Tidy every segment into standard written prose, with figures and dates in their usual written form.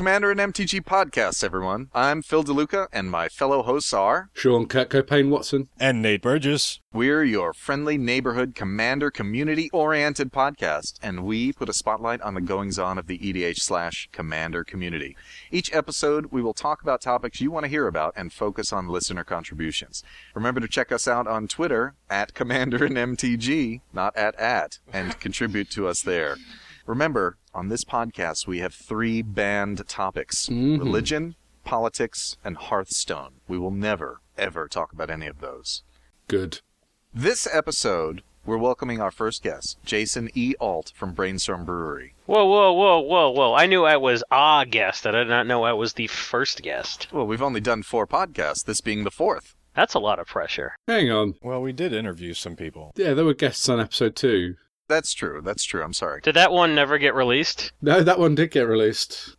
Commander and MTG Podcast, everyone. I'm Phil DeLuca, and my fellow hosts are... Sean Kurt Payne-Watson. And Nate Burgess. We're your friendly neighborhood Commander community-oriented podcast, and we put a spotlight on the goings-on of the EDH/Commander community. Each episode, we will talk about topics you want to hear about and focus on listener contributions. Remember to check us out on Twitter, at Commander and MTG, not at, and contribute to us there. Remember, on this podcast, we have 3 banned topics. Religion, politics, and Hearthstone. We will never, ever talk about any of those. Good. This episode, we're welcoming our first guest, Jason E. Alt from Brainstorm Brewery. Whoa. I knew I was a guest. I did not know I was the first guest. Well, we've only done 4 podcasts, this being the 4th. That's a lot of pressure. Hang on. Well, we did interview some people. Yeah, there were guests on episode 2. That's true. I'm sorry. Did that one never get released? No, that one did get released.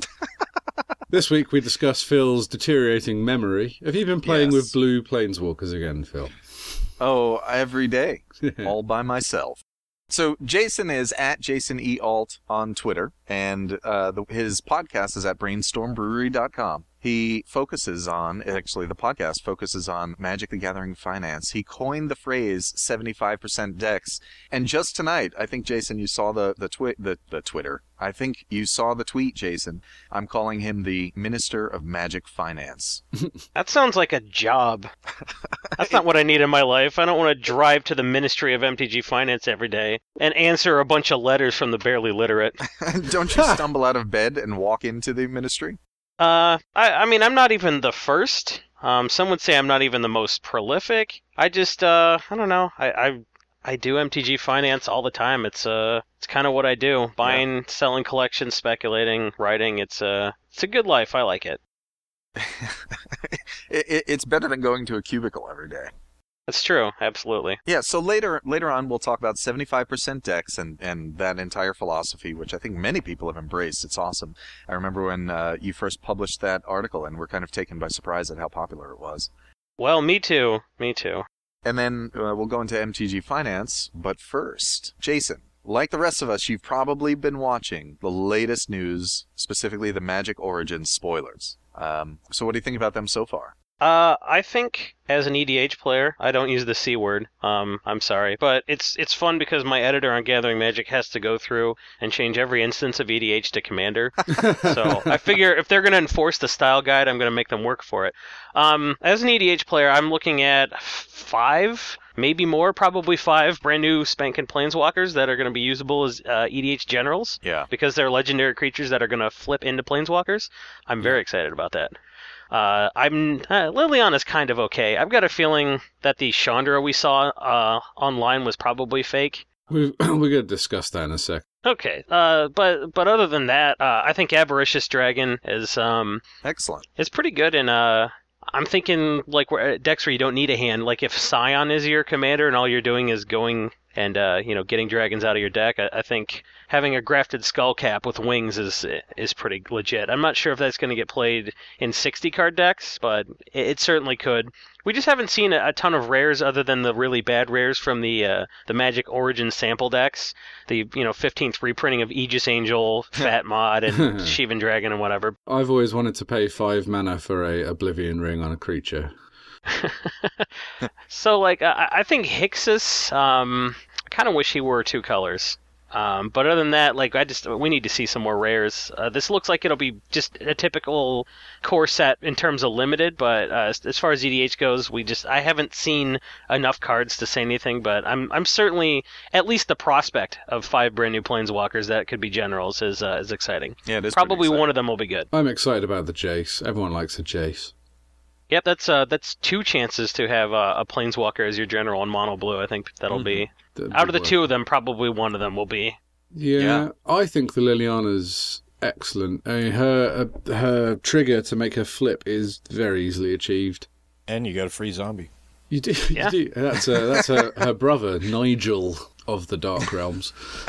This week we discuss Phil's deteriorating memory. Have you been playing with Blue Planeswalkers again, Phil? Oh, every day. All by myself. So Jason is at Jason E. Alt on Twitter, and his podcast is at brainstormbrewery.com. He focuses on, actually the podcast focuses on Magic the Gathering finance. He coined the phrase 75% decks, and just tonight, I think, Jason, you saw the Twitter. I think you saw the tweet, Jason. I'm calling him the Minister of Magic Finance. That sounds like a job. That's not what I need in my life. I don't want to drive to the Ministry of MTG Finance every day and answer a bunch of letters from the barely literate. Don't you stumble out of bed and walk into the ministry? I mean, I'm not even the first. Some would say I'm not even the most prolific. I just, I don't know. I do MTG finance all the time. It's kind of what I do. Buying, selling collections, speculating, writing. It's a good life. I like it. It's better than going to a cubicle every day. That's true, absolutely. Yeah, so later on we'll talk about 75% decks and that entire philosophy, which I think many people have embraced. It's awesome. I remember when you first published that article, and we're kind of taken by surprise at how popular it was. Well, me too. And then we'll go into MTG Finance, but first, Jason, like the rest of us, you've probably been watching the latest news, specifically the Magic Origins spoilers. So what do you think about them so far? I think as an EDH player, I don't use the C word. I'm sorry, but it's fun because my editor on Gathering Magic has to go through and change every instance of EDH to Commander. So I figure if they're going to enforce the style guide, I'm going to make them work for it. As an EDH player, I'm looking at 5, maybe more, probably 5 brand new spanking Planeswalkers that are going to be usable as EDH generals. Yeah. Because they're legendary creatures that are going to flip into Planeswalkers. I'm very excited about that. Liliana's kind of okay. I've got a feeling that the Chandra we saw online was probably fake. We're going to discuss that in a sec. Okay, but other than that, I think Avaricious Dragon is excellent. It's pretty good, and I'm thinking like decks where you don't need a hand. Like if Scion is your commander and all you're doing is going and getting dragons out of your deck, I think having a grafted Skullcap with wings is pretty legit. I'm not sure if that's going to get played in 60-card decks, but it certainly could. We just haven't seen a ton of rares other than the really bad rares from the Magic Origins sample decks. The 15th reprinting of Aegis Angel, Fat Mod, and Shivan Dragon and whatever. I've always wanted to pay 5 mana for a Oblivion Ring on a creature. So, I think Hixus, I kind of wish he were 2 colors. But other than that, we need to see some more rares. This looks like it'll be just a typical core set in terms of limited, but as far as EDH goes, I haven't seen enough cards to say anything, but I'm certainly, at least the prospect of 5 brand new Planeswalkers that could be generals is exciting. Yeah, it is probably one of them will be good. I'm excited about the Jace. Everyone likes a Jace. Yep, that's 2 chances to have a Planeswalker as your general in mono blue. I think that'll be out of the 2 of them, probably one of them will be. Yeah. I think the Liliana's excellent. I mean, her trigger to make her flip is very easily achieved. And you got a free zombie. You do. Yeah. You do. That's her brother Nigel of the Dark Realms.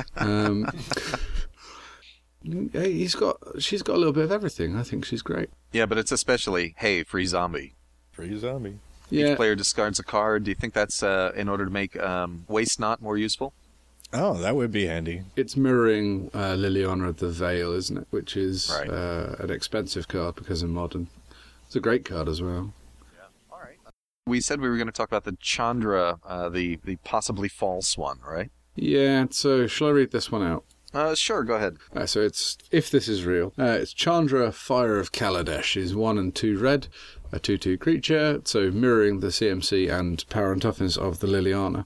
She's got a little bit of everything. I think she's great. Yeah, but it's especially, hey, free zombie. Free zombie. Yeah. Each player discards a card. Do you think that's in order to make Waste Not more useful? Oh, that would be handy. It's mirroring Liliana of the Veil, isn't it? Which is Right. an expensive card because in Modern. It's a great card as well. All right. We said we were going to talk about the Chandra, the possibly false one, right? Yeah, so shall I read this one out? Sure, go ahead. So it's, if this is real, it's Chandra, Fire of Kaladesh, is 1 and 2 red, a 2/2 creature, so mirroring the CMC and power and toughness of the Liliana.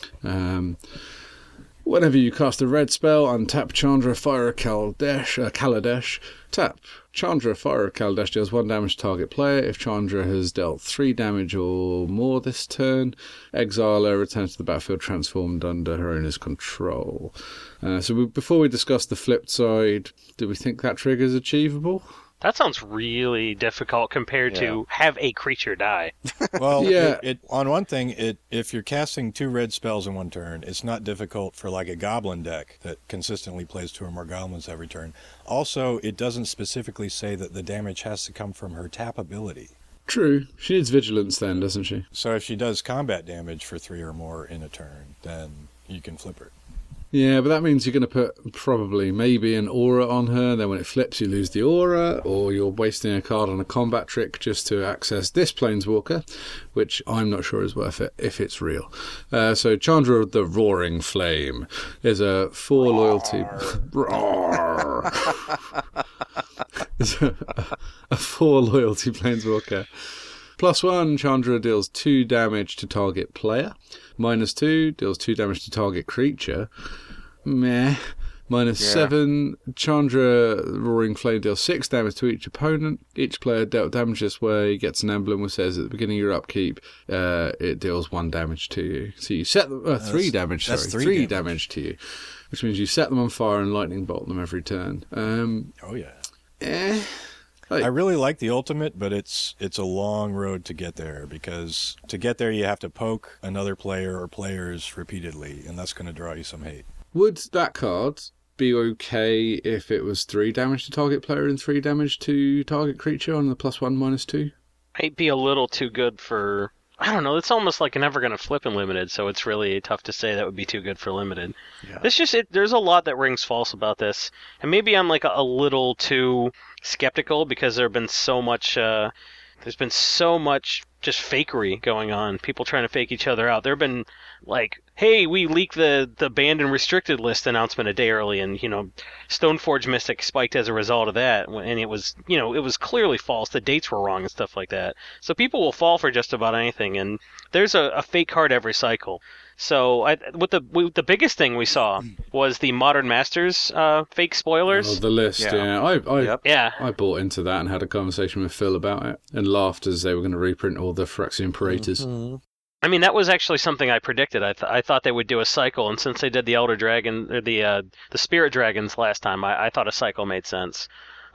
Whenever you cast a red spell, untap Chandra, Fire of Kaladesh, tap. Chandra, Fire of Kaladesh deals 1 damage to target player. If Chandra has dealt 3 damage or more this turn, exile her, return to the battlefield transformed under her owner's control. Before we discuss the flip side, do we think that trigger is achievable? That sounds really difficult compared to have a creature die. Well, Yeah. On one thing, if you're casting 2 red spells in one turn, it's not difficult for like a goblin deck that consistently plays 2 or more goblins every turn. Also, it doesn't specifically say that the damage has to come from her tap ability. True. She needs vigilance then, doesn't she? So if she does combat damage for 3 or more in a turn, then you can flip her. Yeah, but that means you're going to put probably maybe an aura on her, then when it flips you lose the aura, or you're wasting a card on a combat trick just to access this Planeswalker, which I'm not sure is worth it if it's real. So Chandra the Roaring Flame is a 4 loyalty... Roar. Is a 4 loyalty Planeswalker. +1, Chandra deals 2 damage to target player. -2, deals 2 damage to target creature. Meh. -7, Chandra Roaring Flame deals 6 damage to each opponent. Each player dealt damage this way gets an emblem which says at the beginning of your upkeep, it deals 1 damage to you. So you set them... 3 damage, sorry. That's 3 damage to you. Which means you set them on fire and lightning bolt them every turn. Oh, yeah. Like, I really like the ultimate, but it's a long road to get there, because to get there you have to poke another player or players repeatedly, and that's going to draw you some hate. would that card be okay if it was 3 damage to target player and 3 damage to target creature on the +1, -2? Might be a little too good for... I don't know, it's almost like never going to flip in Limited, so it's really tough to say that would be too good for Limited. Yeah. There's a lot that rings false about this, and maybe I'm like a little too skeptical because there's been so much just fakery going on, people trying to fake each other out. There have been like, hey, we leaked the banned and restricted list announcement a day early, and Stoneforge Mystic spiked as a result of that, and it was clearly false. The dates were wrong and stuff like that. So people will fall for just about anything, and there's a fake card every cycle. So the biggest thing we saw was the Modern Masters fake spoilers. Oh, the list, Yeah. yeah. I bought into that and had a conversation with Phil about it and laughed as they were going to reprint all the Phyrexian Parators. Mm-hmm. I mean, that was actually something I predicted. I thought they would do a cycle, and since they did the Elder Dragon, or the Spirit Dragons last time, I thought a cycle made sense.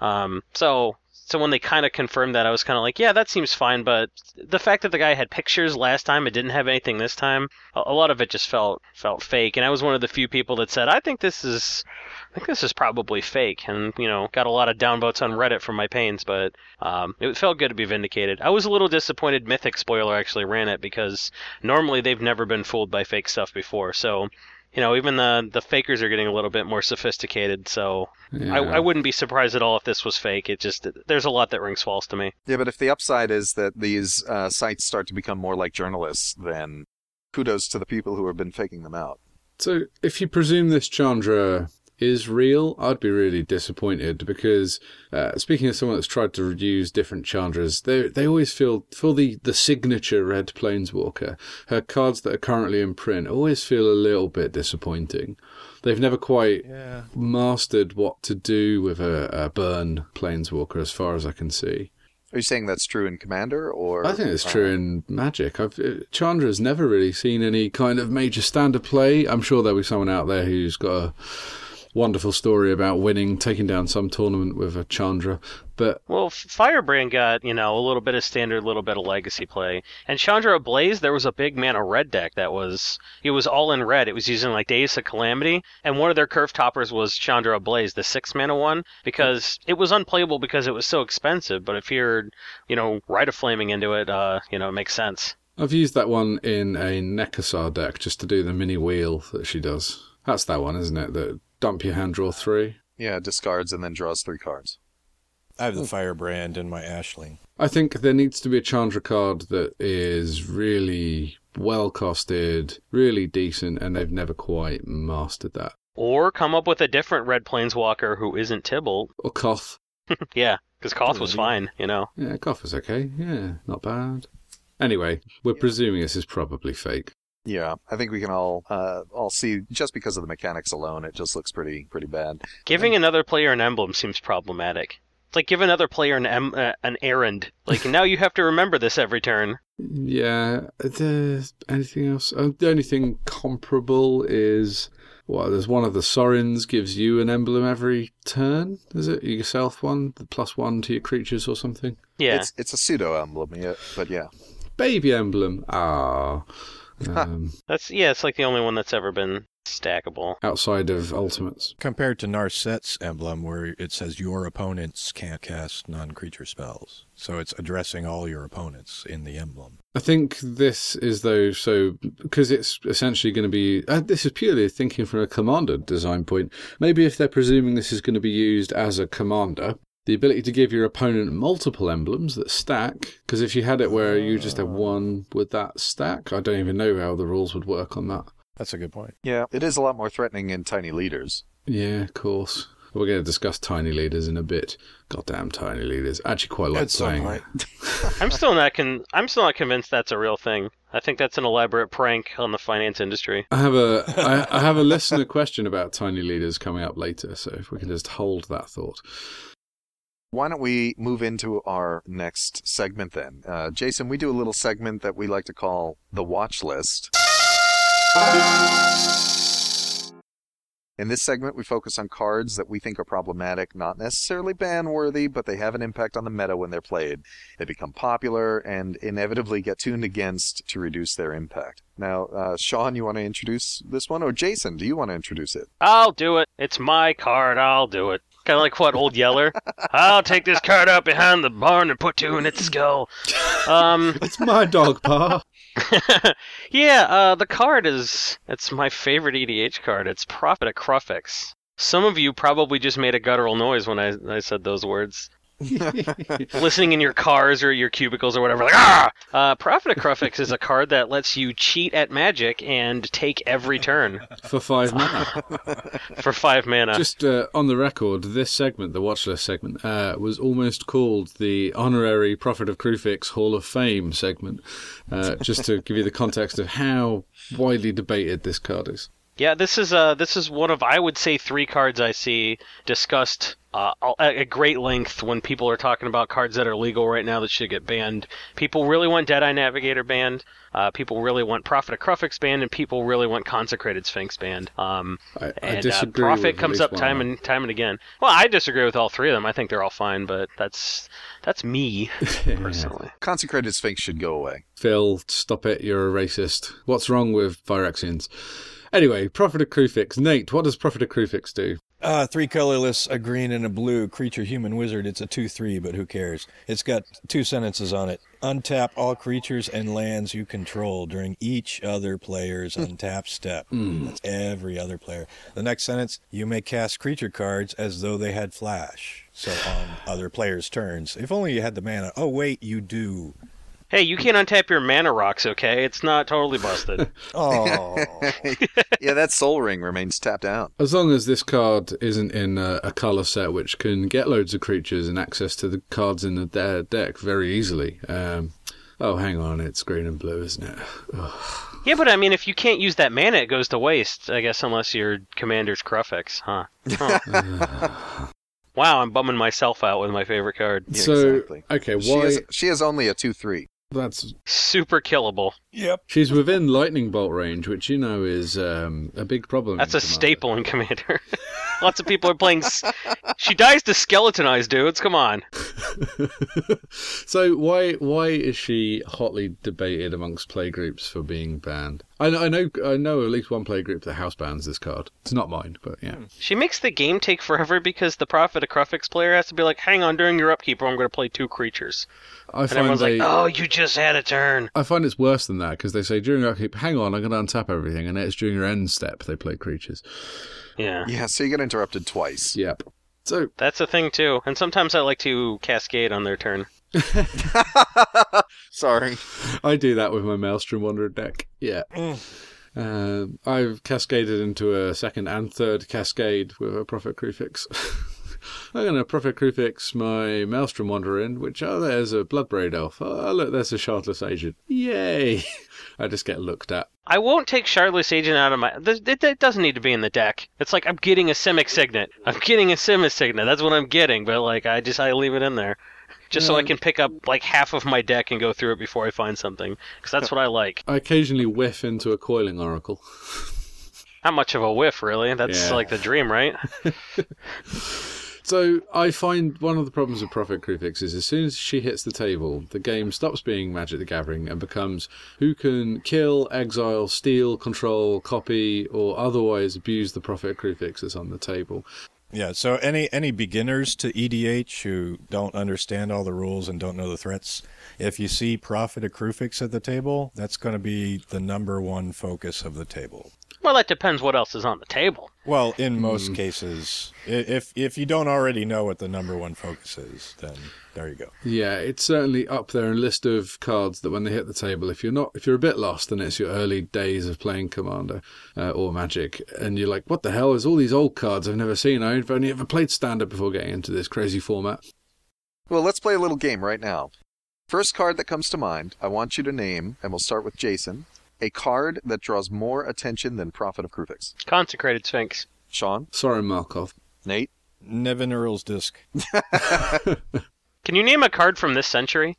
So when they kind of confirmed that, I was kind of like, yeah, that seems fine. But the fact that the guy had pictures last time, it didn't have anything this time, a lot of it just felt fake. And I was one of the few people that said, I think this is probably fake, and got a lot of downvotes on Reddit from my pains. But it felt good to be vindicated. I was a little disappointed Mythic Spoiler actually ran it, because normally they've never been fooled by fake stuff before. So even the fakers are getting a little bit more sophisticated, so Yeah. I wouldn't be surprised at all if this was fake. There's a lot that rings false to me. Yeah, but if the upside is that these sites start to become more like journalists, then kudos to the people who have been faking them out. So if you presume this Chandra is real, I'd be really disappointed, because speaking of someone that's tried to use different Chandras, they always feel, for the signature red Planeswalker, her cards that are currently in print always feel a little bit disappointing. They've never quite mastered what to do with a burn Planeswalker, as far as I can see. Are you saying that's true in Commander, or? I think it's true in Magic. Chandra's never really seen any kind of major standard play. I'm sure there'll be someone out there who's got a wonderful story about taking down some tournament with a Chandra. But Firebrand got, a little bit of standard, a little bit of legacy play. And Chandra Ablaze, there was a big mana red deck it was all in red. It was using like Days of Calamity, and one of their curve toppers was Chandra Ablaze, the 6 mana one, because it was unplayable because it was so expensive. But if you're, Rite of Flaming into it, it makes sense. I've used that one in a Nekasar deck just to do the mini wheel that she does. That's that one, isn't it? That dump your hand, draw 3. Yeah, discards and then draws 3 cards. I have the Firebrand in my Ashling. I think there needs to be a Chandra card that is really well costed, really decent, and they've never quite mastered that. Or come up with a different red planeswalker who isn't Tibalt. Or Koth. Yeah, because Koth was fine, you know. Yeah, Koth is okay. Yeah, not bad. Anyway, we're presuming this is probably fake. Yeah, I think we can all see, just because of the mechanics alone, it just looks pretty bad. Giving another player an emblem seems problematic. It's like give another player an errand. Like, now you have to remember this every turn. Yeah, anything else? The only thing comparable is, there's one of the Sorins gives you an emblem every turn, is it? Yourself one, the +1 to your creatures or something? Yeah. It's a pseudo emblem, yeah, but yeah. Baby emblem. It's like the only one that's ever been stackable. Outside of Ultimates. Compared to Narset's emblem, where it says your opponents can't cast non-creature spells. So it's addressing all your opponents in the emblem. I think this is, because it's essentially going to be, this is purely thinking from a commander design point. Maybe if they're presuming this is going to be used as a commander, the ability to give your opponent multiple emblems that stack, because if you had it where you just have one with that stack, I don't even know how the rules would work on that. That's a good point. Yeah, it is a lot more threatening in tiny leaders. Yeah, of course. We're going to discuss tiny leaders in a bit. Goddamn tiny leaders. I actually quite like saying that. I'm still not convinced that's a real thing. I think that's an elaborate prank on the finance industry. I have a listener question about tiny leaders coming up later, so if we can just hold that thought. Why don't we move into our next segment then? Jason, we do a little segment that we like to call the watch list. In this segment, we focus on cards that we think are problematic, not necessarily ban-worthy, but they have an impact on the meta when they're played. They become popular and inevitably get tuned against to reduce their impact. Now, Sean, you want to introduce this one? Or Jason, do you want to introduce it? I'll do it. It's my card. I'll do it. Kind of like what, Old Yeller? I'll take this card out behind the barn and put 2 in its skull. It's my dog, Pa. Yeah, the card it's my favorite EDH card. It's Prophet of Kruphix. Some of you probably just made a guttural noise when I said those words. Listening in your cars or your cubicles or whatever, like, ah! Prophet of Kruphix is a card that lets you cheat at Magic and take every turn. For 5 mana. For 5 mana. Just on the record, this segment, the watch list segment, was almost called the honorary Prophet of Kruphix Hall of Fame segment, just to give you the context of how widely debated this card is. Yeah, this is one of, I would say, 3 cards I see discussed at great length when people are talking about cards that are legal right now that should get banned. People really want Deadeye Navigator banned. People really want Prophet of Kruphix banned, and people really want Consecrated Sphinx banned. I disagree. Prophet comes up time and again. Well, I disagree with all 3 of them. I think they're all fine, but that's me personally. Consecrated Sphinx should go away. Phil, stop it! You're a racist. What's wrong with Phyrexians? Anyway, Prophet of Kruphix. Nate, what does Prophet of Kruphix do? 3 colorless, a green and a blue, creature, human, wizard. It's a 2/3, but who cares? It's got 2 sentences on it. Untap all creatures and lands you control during each other player's untap step. That's every other player. The next sentence, you may cast creature cards as though they had flash. So on other players' turns. If only you had the mana. Oh, wait, you do. Hey, you can't untap your mana rocks, okay? It's not totally busted. Oh. Yeah, that Soul Ring remains tapped out. As long as this card isn't in a colour set which can get loads of creatures and access to the cards in the deck very easily. Oh, hang on, it's green and blue, isn't it? Ugh. Yeah, but I mean, if you can't use that mana, it goes to waste, I guess, unless your commander's Kruphix, huh? Wow, I'm bumming myself out with my favorite card. Yeah, So, exactly. okay, why... She is only a 2/3. That's Super killable. Yep. She's within lightning bolt range, which is a big problem. That's a in Commander. staple in Commander. Lots of people are playing... She dies to skeletonized dudes, come on. So why is she hotly debated amongst playgroups for being banned? I know at least one play group that house bans this card. It's not mine, but yeah. She makes the game take forever because the Prophet of Crufix player has to be like, hang on, during your upkeep, I'm going to play 2 creatures. I And find everyone's like, oh, you just had a turn. I find it's worse than that because they say during your upkeep, hang on, I'm going to untap everything, and it's during your end step they play creatures. Yeah. Yeah, so you get interrupted twice. Yep. So That's a thing, too. And sometimes I like to cascade on their turn. Sorry. I do that with my Maelstrom Wanderer deck. Yeah. I've cascaded into a second and third cascade with a Prophet Crufix. I'm going to Prophet Crufix my Maelstrom Wanderer in, which, there's a Bloodbraid Elf. Oh, look, there's a Shardless Agent. Yay! I just get looked at. I won't take Shardless Agent out of my... It doesn't need to be in the deck. It's like, I'm getting a Simic Signet. That's what I'm getting, but like, I leave it in there. Just so I can pick up like half of my deck and go through it before I find something. Because that's what I like. I occasionally whiff into a Coiling Oracle. Not much of a whiff, really. That's like the dream, right? So I find one of the problems with Prophet Crufix is as soon as she hits the table, the game stops being Magic the Gathering and becomes who can kill, exile, steal, control, copy, or otherwise abuse the Prophet Crufix that's on the table. Yeah, so any beginners to EDH who don't understand all the rules and don't know the threats, if you see Prophet of Crufix at the table, that's going to be the number one focus of the table. Well, that depends what else is on the table. Well, in most cases, if you don't already know what the number one focus is, then there you go. Yeah, it's certainly up there in a list of cards that when they hit the table, if you're a bit lost and it's your early days of playing Commander or Magic, and you're like, what the hell is all these old cards I've never seen? I've only ever played Standard before getting into this crazy format. Well, let's play a little game right now. First card that comes to mind, I want you to name, and we'll start with Jason, a card that draws more attention than Prophet of Crufix. Consecrated Sphinx. Sean? Sorry, Markov. Nate? Nevin Earl's Disc. Can you name a card from this century?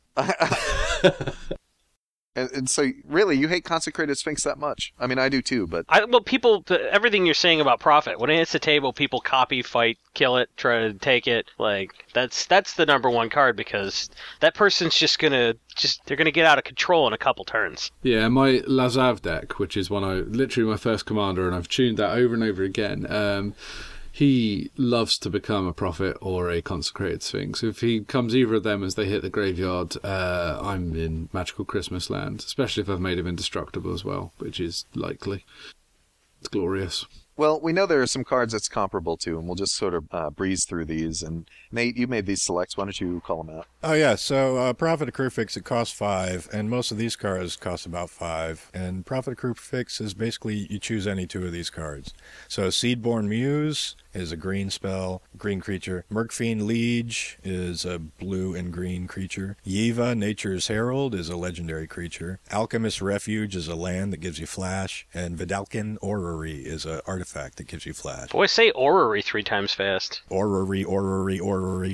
And so, really, you hate Consecrated Sphinx that much? I mean, I do too, but... Everything you're saying about Prophet, when it hits the table, people copy, fight, kill it, try to take it. Like, that's the number one card because that person's they're gonna get out of control in a couple turns. Yeah, my Lazav deck, which is literally my first commander, and I've tuned that over and over again. He loves to become a Prophet or a Consecrated Sphinx. If he comes either of them as they hit the graveyard, I'm in Magical Christmas land, especially if I've made him indestructible as well, which is likely. It's glorious. Well, we know there are some cards it's comparable to, and we'll just sort of breeze through these. And Nate, you made these selects. Why don't you call them out? Oh, yeah. So Prophet of Crufix, it costs 5, and most of these cards cost about 5. And Prophet of Crufix is basically you choose any 2 of these cards. So Seedborn Muse is a green spell, green creature. Murkfiend Liege is a blue and green creature. Yiva, Nature's Herald, is a legendary creature. Alchemist Refuge is a land that gives you flash. And Vidalcan Orrery is an artifact that gives you flash. Boy, say Orrery 3 times fast. Orrery, Orrery, Orrery.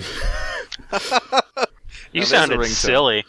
You sounded silly.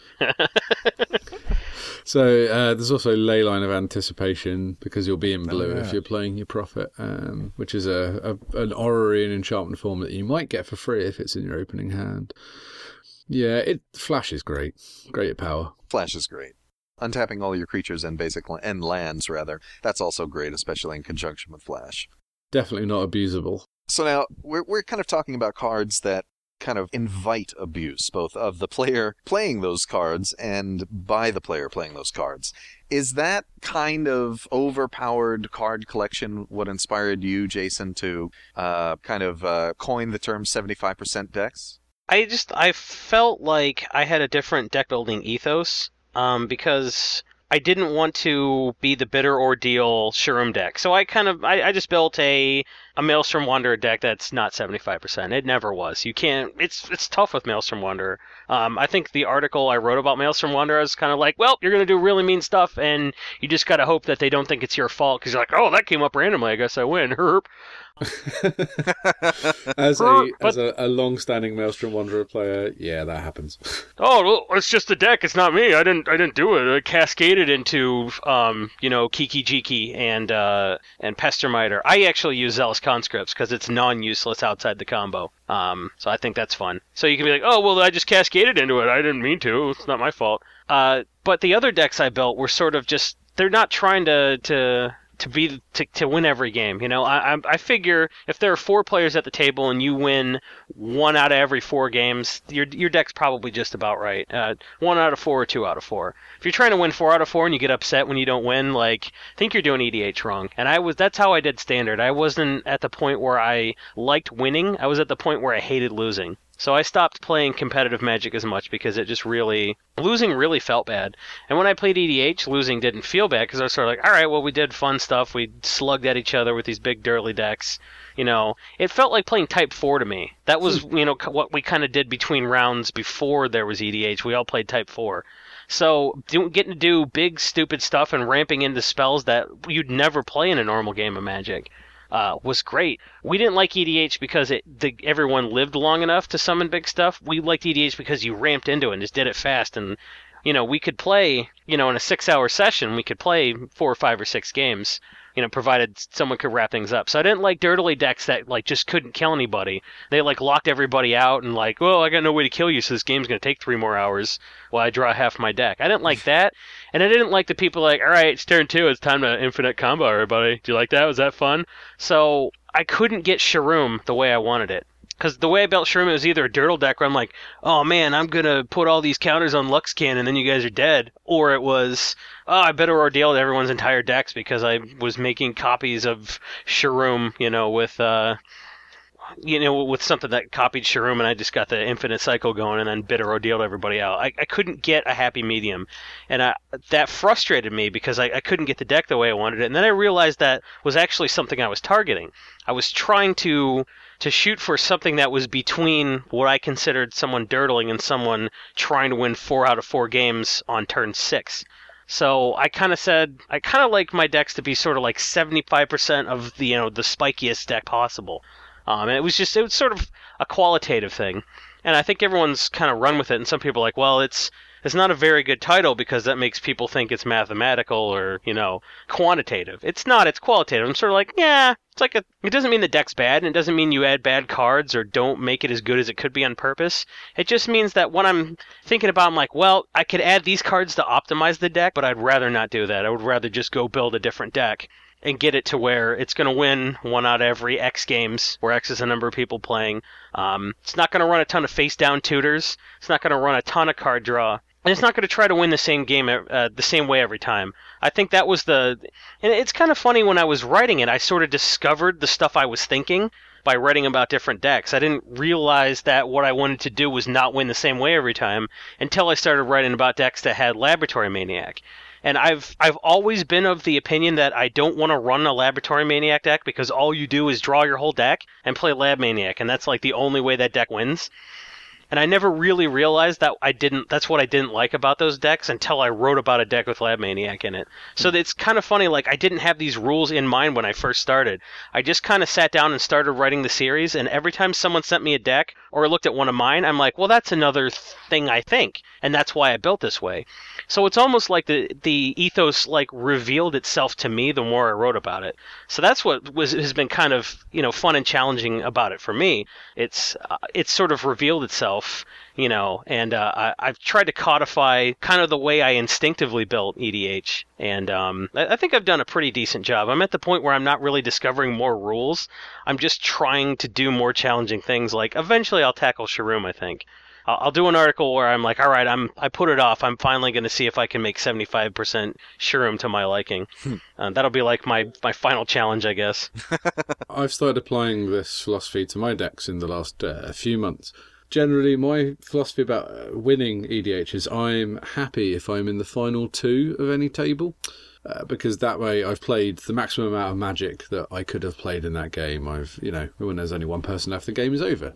So there's also Leyline of Anticipation, because you'll be in blue if you're playing your Prophet, which is an orrery and enchantment form that you might get for free if it's in your opening hand. Yeah, Flash is great. Great at power. Flash is great. Untapping all your creatures and and lands, rather. That's also great, especially in conjunction with Flash. Definitely not abusable. So now, we're kind of talking about cards that kind of invite abuse, both of the player playing those cards and by the player playing those cards. Is that kind of overpowered card collection what inspired you, Jason, to coin the term 75% decks? I felt like I had a different deck building ethos, because I didn't want to be the bitter ordeal Shroom deck. So I just built a Maelstrom Wanderer deck that's not 75%. It never was. You can't. It's tough with Maelstrom Wanderer. I think the article I wrote about Maelstrom Wanderer is kind of like, well, you're gonna do really mean stuff, and you just gotta hope that they don't think it's your fault because you're like, oh, that came up randomly. I guess I win. Herp. As a long-standing Maelstrom Wanderer player, yeah, that happens. Oh, well, it's just the deck. It's not me. I didn't do it. I cascaded into Kiki Jiki and Pestermiter. I actually use Zealous Conscripts because it's non-useless outside the combo. So I think that's fun. So you can be like, oh, well, I just cascaded into it. I didn't mean to. It's not my fault. But the other decks I built were sort of just they're not trying to win every game. I figure if there are 4 players at the table and you win 1 out of every 4 games, your deck's probably just about right. 1 out of 4 or 2 out of 4. If you're trying to win 4 out of 4 and you get upset when you don't win, I think you're doing EDH wrong. And that's how I did Standard. I wasn't at the point where I liked winning. I was at the point where I hated losing. So I stopped playing competitive Magic as much because it just losing really felt bad. And when I played EDH, losing didn't feel bad because I was sort of like, all right, well, we did fun stuff. We slugged at each other with these big dirly decks. It felt like playing Type 4 to me. That was, what we kind of did between rounds before there was EDH. We all played Type 4. So getting to do big, stupid stuff and ramping into spells that you'd never play in a normal game of Magic was great. We didn't like EDH because everyone lived long enough to summon big stuff. We liked EDH because you ramped into it and just did it fast. And, we could play, in a 6-hour session, we could play 4 or 5 or 6 games, provided someone could wrap things up. So I didn't like dirtily decks that, just couldn't kill anybody. They, locked everybody out and, well, I got no way to kill you, so this game's going to take 3 more hours while I draw half my deck. I didn't like that. And I didn't like the people all right, it's turn 2, it's time to infinite combo everybody. Do you like that? Was that fun? So I couldn't get Shroom the way I wanted it. Because the way I built Shroom, it was either a Dirtle deck where I'm like, oh man, I'm going to put all these counters on Luxcan and then you guys are dead. Or it was, I better ordeal everyone's entire decks because I was making copies of Shroom, with something that copied Shroom and I just got the infinite cycle going and then bitter ordealed everybody out. I couldn't get a happy medium. And that frustrated me because I couldn't get the deck the way I wanted it. And then I realized that was actually something I was targeting. I was trying to shoot for something that was between what I considered someone dirtling and someone trying to win 4 out of 4 games on turn 6. So I kind of said, I kind of like my decks to be sort of 75% of the spikiest deck possible. And it was sort of a qualitative thing. And I think everyone's kind of run with it. And some people are like, well, it's not a very good title because that makes people think it's mathematical or, quantitative. It's not, it's qualitative. I'm sort of like, yeah, it doesn't mean the deck's bad, and it doesn't mean you add bad cards or don't make it as good as it could be on purpose. It just means that when I'm thinking about, I'm like, well, I could add these cards to optimize the deck, but I'd rather not do that. I would rather just go build a different deck and get it to where it's going to win 1 out of every X games, where X is the number of people playing. It's not going to run a ton of face-down tutors. It's not going to run a ton of card draw. And it's not going to try to win the same game the same way every time. I think that was and it's kind of funny, when I was writing it, I sort of discovered the stuff I was thinking by writing about different decks. I didn't realize that what I wanted to do was not win the same way every time until I started writing about decks that had Laboratory Maniac. And I've always been of the opinion that I don't want to run a Laboratory Maniac deck because all you do is draw your whole deck and play Lab Maniac, and that's the only way that deck wins. And I never really realized that that's what I didn't like about those decks until I wrote about a deck with Lab Maniac in it. So it's kind of funny, I didn't have these rules in mind when I first started. I just kind of sat down and started writing the series, and every time someone sent me a deck or looked at one of mine, I'm like, well, that's another thing I think, and that's why I built this way. So it's almost like the ethos revealed itself to me the more I wrote about it. So that's what has been kind of fun and challenging about it for me. It's sort of revealed itself, and I've tried to codify kind of the way I instinctively built EDH, and I think I've done a pretty decent job. I'm at the point where I'm not really discovering more rules. I'm just trying to do more challenging things. Eventually I'll tackle Shroom, I think. I'll do an article where I'm like, all right, I put it off. I'm finally going to see if I can make 75% Shroom to my liking. That'll be my final challenge, I guess. I've started applying this philosophy to my decks in the last few months. Generally, my philosophy about winning EDH is I'm happy if I'm in the final 2 of any table. Because that way I've played the maximum amount of Magic that I could have played in that game. When there's only one person left, the game is over.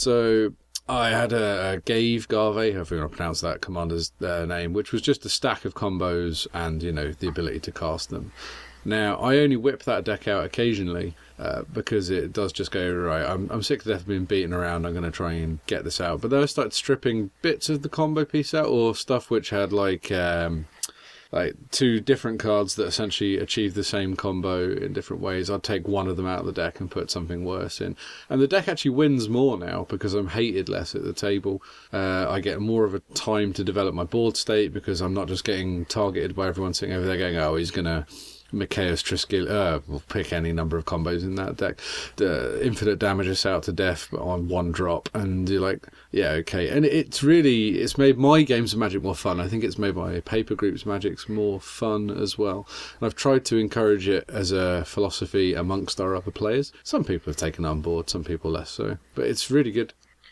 So I had a Garve, however you want to pronounce that commander's name, which was just a stack of combos and, the ability to cast them. Now, I only whip that deck out occasionally because it does just go, right, I'm sick to death of being beaten around, I'm going to try and get this out. But then I started stripping bits of the combo piece out, or stuff which had like 2 different cards that essentially achieve the same combo in different ways, I'd take one of them out of the deck and put something worse in. And the deck actually wins more now because I'm hated less at the table. I get more of a time to develop my board state because I'm not just getting targeted by everyone sitting over there going, oh, he's going to Mikaeus Triskelion, we'll pick any number of combos in that deck. The infinite damage us out to death on 1 drop, and you're like, yeah, okay. And it's made my games of Magic more fun. I think it's made my paper groups Magics more fun as well. And I've tried to encourage it as a philosophy amongst our other players. Some people have taken it on board, some people less so. But it's really good.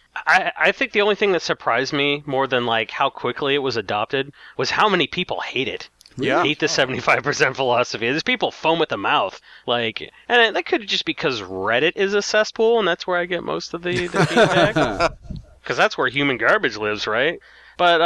I think the only thing that surprised me more than like how quickly it was adopted was how many people hate it. Yeah. Hate the 75% philosophy. There's people foam at the mouth. Like, and that could just be because Reddit is a cesspool, and that's where I get most of the feedback. Because that's where human garbage lives, right? But,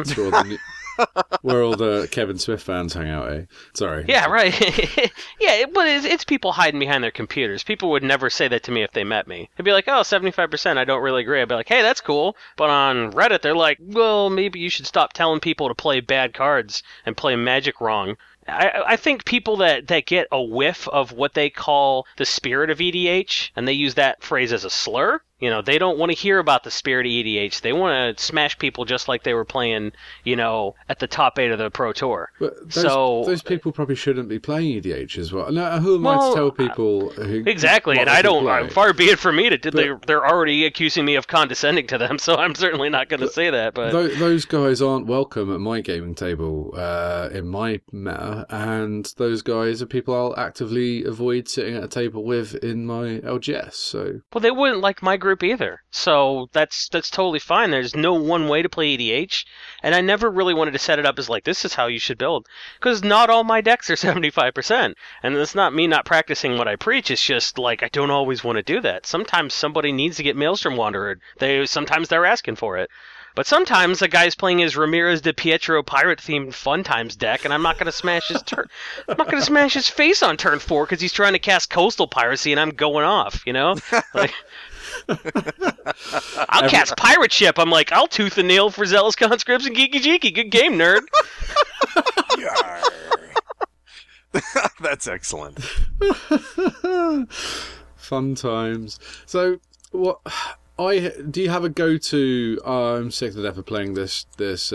where all the Kevin Smith fans hang out, eh? Sorry. Yeah, right. Yeah, but it's people hiding behind their computers. People would never say that to me if they met me. They'd be like, oh, 75%, I don't really agree. I'd be like, hey, that's cool. But on Reddit, they're like, well, maybe you should stop telling people to play bad cards and play Magic wrong. I think people that get a whiff of what they call the spirit of EDH, and they use that phrase as a slur, you know, they don't want to hear about the spirit of EDH. They want to smash people just like they were playing, you know, at the top 8 of the Pro Tour. But those people probably shouldn't be playing EDH as well. Now, who am I to tell people who... Exactly, and I don't... Far be it for me to... They're already accusing me of condescending to them, so I'm certainly not going to say that, but... Those guys aren't welcome at my gaming table, in my meta, and those guys are people I'll actively avoid sitting at a table with in my LGS, so... Well, they wouldn't like my group either, so that's totally fine. There's no one way to play EDH, and I never really wanted to set it up as like, this is how you should build, because not all my decks are 75%, and it's not me not practicing what I preach, it's just like, I don't always want to do that. Sometimes somebody needs to get Maelstrom Wanderer. Sometimes they're asking for it. But sometimes a guy's playing his Ramirez de Pietro pirate-themed Fun Times deck, and I'm not going to smash his I'm not going to smash his face on turn 4 because he's trying to cast Coastal Piracy, and I'm going off, you know? Like, I'll cast Pirate Ship. I'm like, I'll tooth and nail for Zealous Conscripts and Geeky Jeeky. Good game, nerd. That's excellent. Fun times. So, what... do you have a go-to? I'm sick to death of playing this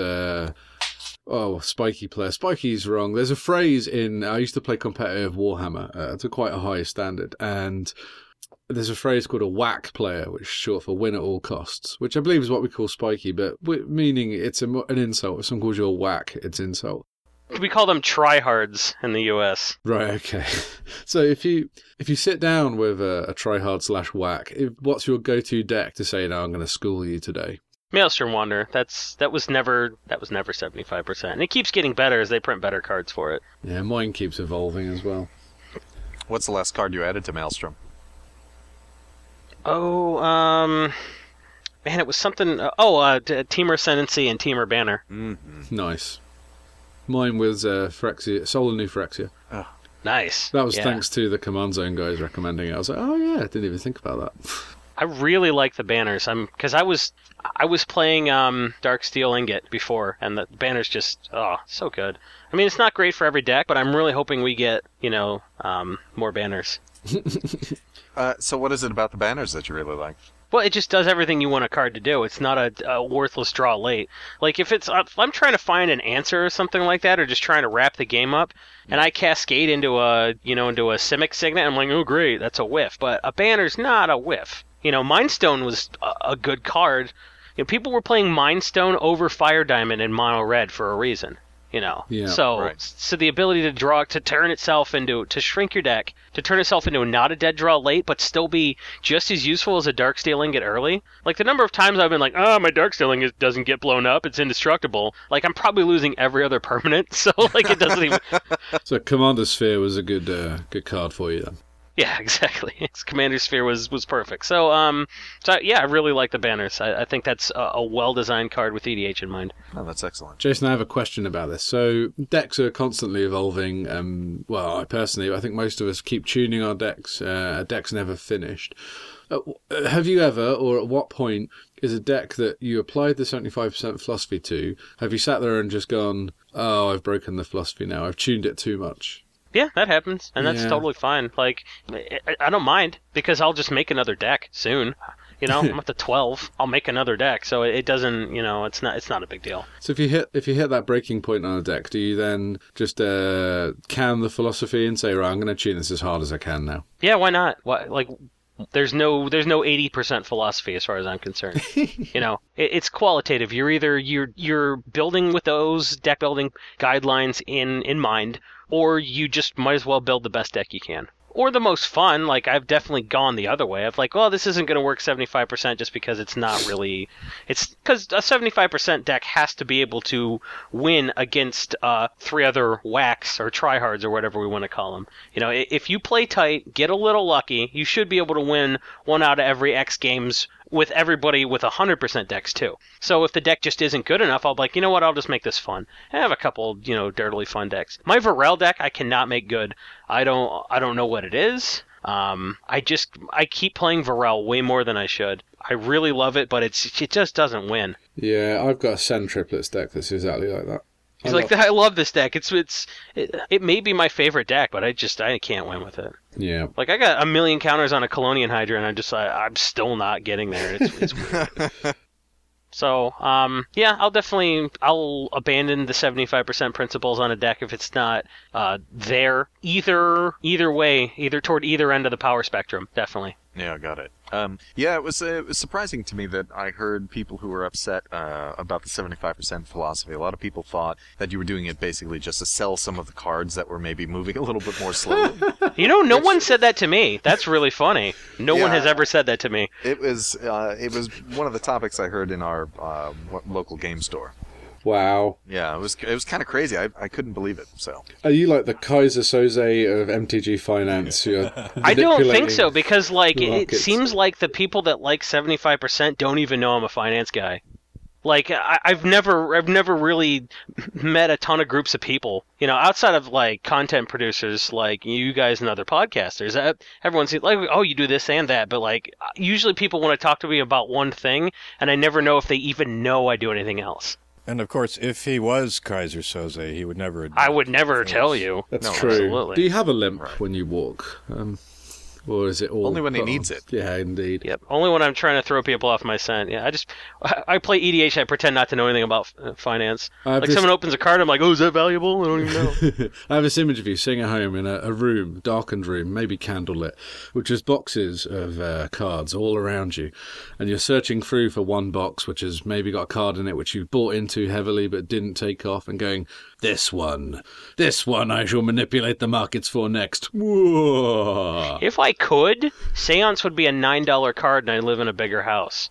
spiky player. Spiky's wrong. There's a phrase I used to play competitive Warhammer to quite a high standard, and there's a phrase called a whack player, which is short for win at all costs, which I believe is what we call spiky, but meaning it's an insult. If someone calls you a whack, it's insult. We call them tryhards in the US. Right, okay. So if you sit down with a tryhard / whack, what's your go-to deck to say, no, I'm going to school you today? Maelstrom Wanderer. That was never 75%. And it keeps getting better as they print better cards for it. Yeah, mine keeps evolving as well. What's the last card you added to Maelstrom? Oh, man, it was something... Temur Ascendancy and Temur Banner. Mm-hmm. Nice. Mine was Phyrexia, Solar New Phyrexia. Oh, nice. That was thanks to the Command Zone guys recommending it. I was like, oh yeah, I didn't even think about that. I really like the banners. Because I was playing Darksteel Ingot before, and the banners just so good. I mean, it's not great for every deck, but I'm really hoping we get more banners. So what is it about the banners that you really like? Well, it just does everything you want a card to do. It's not a worthless draw late. Like, if I'm trying to find an answer or something like that, or just trying to wrap the game up, and I cascade into a Simic Signet, I'm like, oh, great, that's a whiff. But a banner's not a whiff. Mind Stone was a good card. People were playing Mind Stone over Fire Diamond in mono red for a reason. Yeah, so the ability to turn itself into, to shrink your deck, to turn itself into not a dead draw late, but still be just as useful as a Darksteel Ingot early. Like, the number of times I've been like, my Darksteel Ingot doesn't get blown up, it's indestructible. Like, I'm probably losing every other permanent, so like it doesn't even. So Commander Sphere was a good card for you then. Yeah, exactly. Commander Sphere was perfect. So yeah, I really like the banners. I think that's a well-designed card with EDH in mind. Oh, that's excellent. Jason, I have a question about this. So decks are constantly evolving. I think most of us keep tuning our decks. A deck's never finished. Have you ever, or at what point, is a deck that you applied the 75% philosophy to. Have you sat there and just gone, oh, I've broken the philosophy now, I've tuned it too much? Yeah, that happens, and that's Yeah. totally fine. Like, I don't mind, because I'll just make another deck soon. You know, I'm up to 12. I'll make another deck, so it doesn't, you know, it's not a big deal. So if you hit that breaking point on a deck, do you then just can the philosophy and say, right, I'm going to tune this as hard as I can now? Yeah, why not? Like, there's no 80% philosophy as far as I'm concerned. You know, it's qualitative. You're building with those deck building guidelines in mind, or you just might as well build the best deck you can. Or the most fun. Like, I've definitely gone the other way. I've like, well, this isn't going to work 75% just because it's not really... It's because a 75% deck has to be able to win against 3 other whacks or tryhards or whatever we want to call them. You know, if you play tight, get a little lucky, you should be able to win 1 out of every X games with everybody with 100% decks too. So if the deck just isn't good enough, I'll be like, you know what, I'll just make this fun. I have a couple, you know, dirtily fun decks. My Varel deck I cannot make good. I don't know what it is. I keep playing Varel way more than I should. I really love it, but it just doesn't win. Yeah, I've got a Send Triplets deck that's exactly like that. He's like, I love this deck. It may be my favorite deck, but I can't win with it. Yeah. Like, I got a million counters on a Colonian Hydra, and I'm still not getting there. It's weird. So, yeah, I'll abandon the 75% principles on a deck if it's not there either way, either toward either end of the power spectrum. Definitely. Yeah, got it. Yeah, it was surprising to me that I heard people who were upset about the 75% philosophy. A lot of people thought that you were doing it basically just to sell some of the cards that were maybe moving a little bit more slowly. You know, no one said that to me. That's really funny. No one has ever said that to me. It was one of the topics I heard in our local game store. Wow. Yeah, it was kind of crazy. I couldn't believe it. So Are you like the Kaiser Soze of MTG Finance? I don't think so, because like it markets? seems like the people that like 75% don't even know I'm a finance guy. Like I've never really met a ton of groups of people, you know, outside of like content producers like you guys and other podcasters. Everyone's like, oh, you do this and that, but like usually people want to talk to me about one thing, and I never know if they even know I do anything else. And of course, if he was Kaiser Soze, he would never admit I would never things. tell you. That's No, true. absolutely. Do you have a limp when you walk? Or is it all... Only when he put on? needs it. Yeah, indeed. Yep. Only when I'm trying to throw people off my scent. Yeah, I play EDH. I pretend not to know anything about finance. Like someone opens a card, I'm like, oh, is that valuable? I don't even know. I have this image of you sitting at home in a room, darkened room, maybe candlelit, with just boxes of cards all around you, and you're searching through for one box which has maybe got a card in it which you've bought into heavily but didn't take off, and going, this one I shall manipulate the markets for next. Whoa. If I could, Seance would be a $9 card and I live in a bigger house.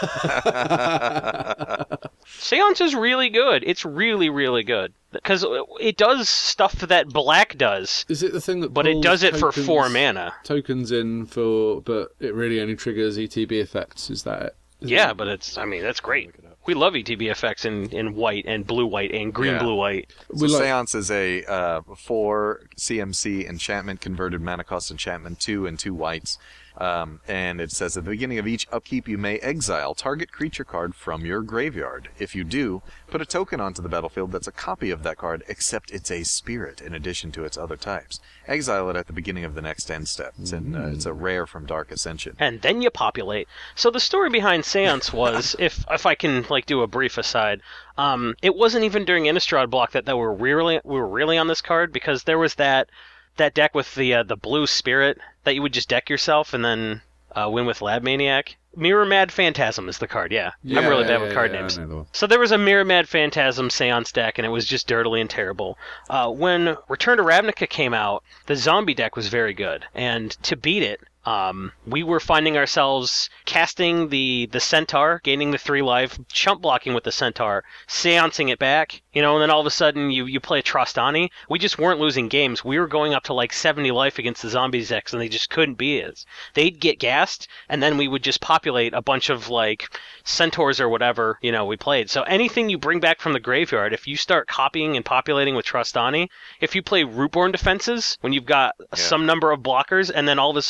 Seance is really good. It's really, really good. Because it does stuff that Black does. Is it the thing that But it pulls does it for tokens- 4 mana. Tokens in for, but it really only triggers ETB effects, is that it? Yeah, but that's great. We love ETB effects in white and blue-white and green-blue-white. So Seance is a 4 CMC enchantment, converted mana cost enchantment, 2 and 2 whites. And it says at the beginning of each upkeep you may exile target creature card from your graveyard. If you do, put a token onto the battlefield that's a copy of that card, except it's a spirit in addition to its other types. Exile it at the beginning of the next end step. It's a rare from Dark Ascension. And then you populate. So the story behind Seance was, if I can like do a brief aside, it wasn't even during Innistrad block that we were really on this card, because there was that deck with the blue spirit that you would just deck yourself and then win with Lab Maniac. Mirror Mad Phantasm is the card, yeah. I'm really bad with card names. I know the one. So there was a Mirror Mad Phantasm Seance deck, and it was just dirtily and terrible. When Return to Ravnica came out, the zombie deck was very good, and to beat it, we were finding ourselves casting the Centaur, gaining the 3 life, chump blocking with the Centaur, seancing it back, and then all of a sudden you play Trostani. We just weren't losing games. We were going up to like 70 life against the zombies decks, and they just couldn't beat us. They'd get gassed, and then we would just populate a bunch of like Centaurs or whatever, we played. So anything you bring back from the graveyard, if you start copying and populating with Trostani, if you play Rootborn Defenses, when you've got some number of blockers, and then all of a sudden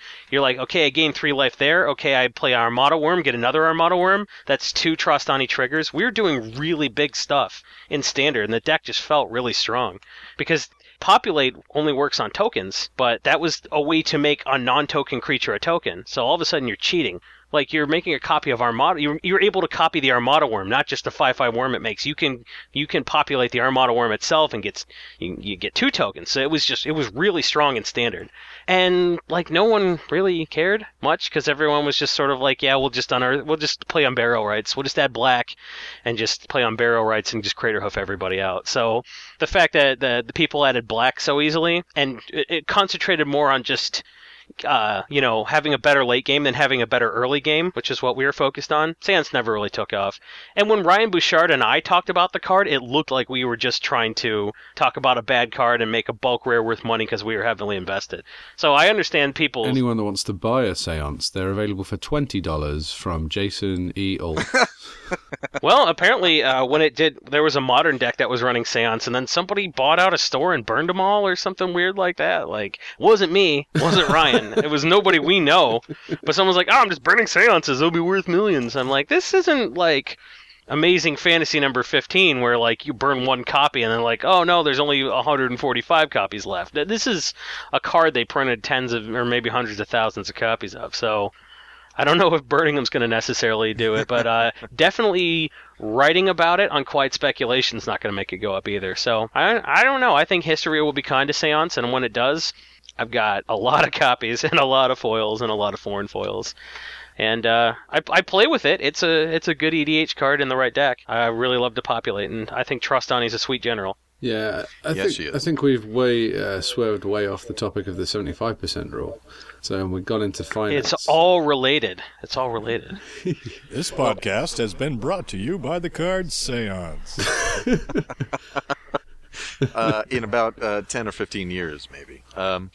you're like, okay, I gained 3 life there. Okay, I play Armada Worm, get another Armada Worm. That's 2 Trostani triggers. We were doing really big stuff in Standard, and the deck just felt really strong. Because Populate only works on tokens, but that was a way to make a non-token creature a token. So all of a sudden you're cheating. Like, you're making a copy of Armada. You're able to copy the Armada Worm, not just the 5/5 worm it makes. You can populate the Armada Worm itself and you get 2 tokens. So it was really strong in Standard. And like, no one really cared much because everyone was just sort of like, yeah, we'll just play on Barrow Rights. We'll just add black and just play on Barrow Rights and just Crater Hoof everybody out. So the fact that the people added black so easily, and it concentrated more on just having a better late game than having a better early game, which is what we were focused on. Seance never really took off. And when Ryan Bouchard and I talked about the card, it looked like we were just trying to talk about a bad card and make a bulk rare worth money because we were heavily invested. So I understand people... Anyone that wants to buy a Seance, they're available for $20 from Jason E. Alt. Well, apparently when it did, there was a Modern deck that was running Seance, and then somebody bought out a store and burned them all or something weird like that. Like, wasn't me, wasn't Ryan. It was nobody we know. But someone's like, oh, I'm just burning Seances, they'll be worth millions. I'm like, this isn't like Amazing Fantasy number 15 where like you burn 1 copy and then like, oh no, there's only 145 copies left. This is a card they printed tens of or maybe hundreds of thousands of copies of. So I don't know if burning them's going to necessarily do it, but definitely writing about it on Quiet Speculation is not going to make it go up either. So I don't know. I think history will be kind to Seance, and when it does, I've got a lot of copies and a lot of foils and a lot of foreign foils. And I play with it. It's a good EDH card in the right deck. I really love to populate, and I think Trostani's a sweet general. Yeah, I think we've swerved way off the topic of the 75% rule. So we've gone into finance. It's all related. It's all related. This podcast has been brought to you by the card Seance. In about 10 or 15 years, maybe.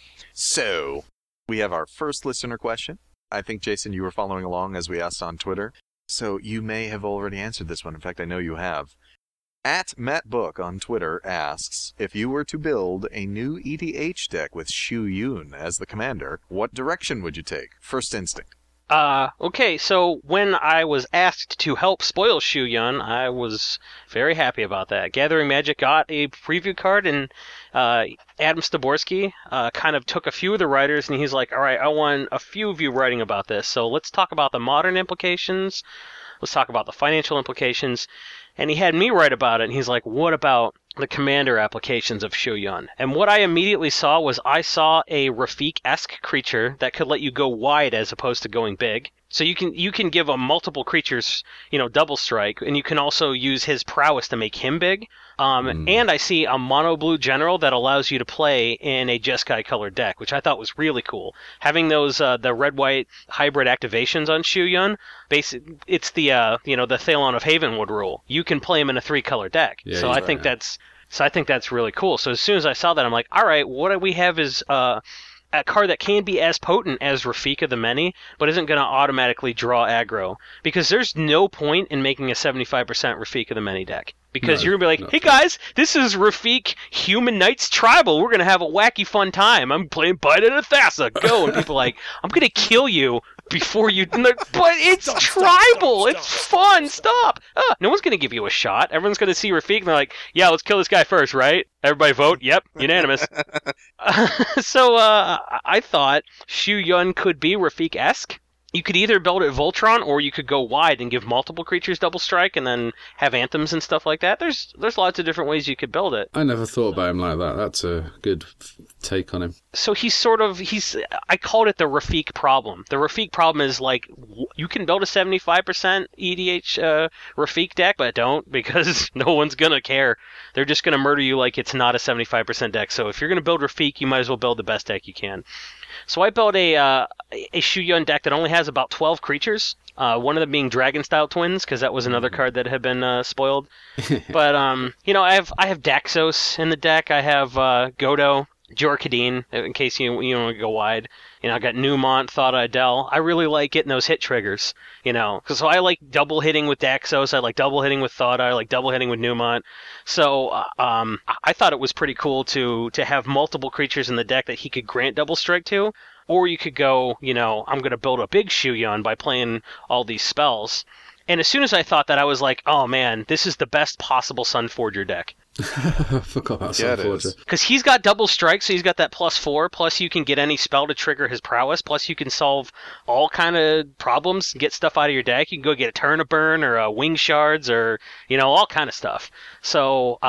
So we have our first listener question. I think, Jason, you were following along as we asked on Twitter. So you may have already answered this one. In fact, I know you have. @MattBook on Twitter asks, if you were to build a new EDH deck with Shu Yun as the commander, what direction would you take? First instinct. Okay, so when I was asked to help spoil Shu Yun, I was very happy about that. Gathering Magic got a preview card, and Adam Staborski kind of took a few of the writers, and he's like, all right, I want a few of you writing about this, so let's talk about the modern implications, let's talk about the financial implications. And he had me write about it, and he's like, what about the commander applications of Shu Yun? And what I immediately saw was I saw a Rafik-esque creature that could let you go wide as opposed to going big. So you can give a multiple creatures, double strike, and you can also use his prowess to make him big. And I see a mono blue general that allows you to play in a Jeskai colored deck, which I thought was really cool. Having those the red-white hybrid activations on Shu Yun, it's the the Thalon of Havenwood rule. You can play him in a 3-color deck. Yeah, so I think that's really cool. So as soon as I saw that, I'm like, all right, what we have is a card that can be as potent as Rafik of the Many, but isn't going to automatically draw aggro. Because there's no point in making a 75% Rafik of the Many deck. Because you're going to be like, hey guys, this is Rafik Human Knights Tribal. We're going to have a wacky fun time. I'm playing Bite and Thassa. Go. And people are like, I'm going to kill you before you... But it's tribal. It's fun. Stop. No one's going to give you a shot. Everyone's going to see Rafik and they're like, yeah, let's kill this guy first, right? Everybody vote? Yep. Unanimous. So I thought Shu Yun could be Rafik-esque. You could either build it Voltron, or you could go wide and give multiple creatures double strike, and then have anthems and stuff like that. There's lots of different ways you could build it. I never thought about him like that. That's a good take on him. So I called it the Rafik problem. The Rafik problem is like, you can build a 75% EDH Rafik deck, but don't, because no one's gonna care. They're just gonna murder you like it's not a 75% deck. So if you're gonna build Rafik, you might as well build the best deck you can. So I built a Shu Yun deck that only has about 12 creatures. One of them being Dragon-style twins, because that was another card that had been spoiled. But I have Daxos in the deck. I have Godo, Jor-Kadeen, in case you want to go wide. I got Newmont, Thought Idel. I really like getting those hit triggers. So I like double hitting with Daxos. I like double hitting with Thought. I like double hitting with Newmont. So I thought it was pretty cool to have multiple creatures in the deck that he could grant double strike to. Or you could go, I'm going to build a big Shuyan by playing all these spells. And as soon as I thought that, I was like, oh man, this is the best possible Sunforger deck. I forgot about Sunforger. Because he's got double strike, so he's got that +4, plus you can get any spell to trigger his prowess, plus you can solve all kind of problems, get stuff out of your deck. You can go get a Turn of Burn or a Wing Shards or, all kind of stuff. So,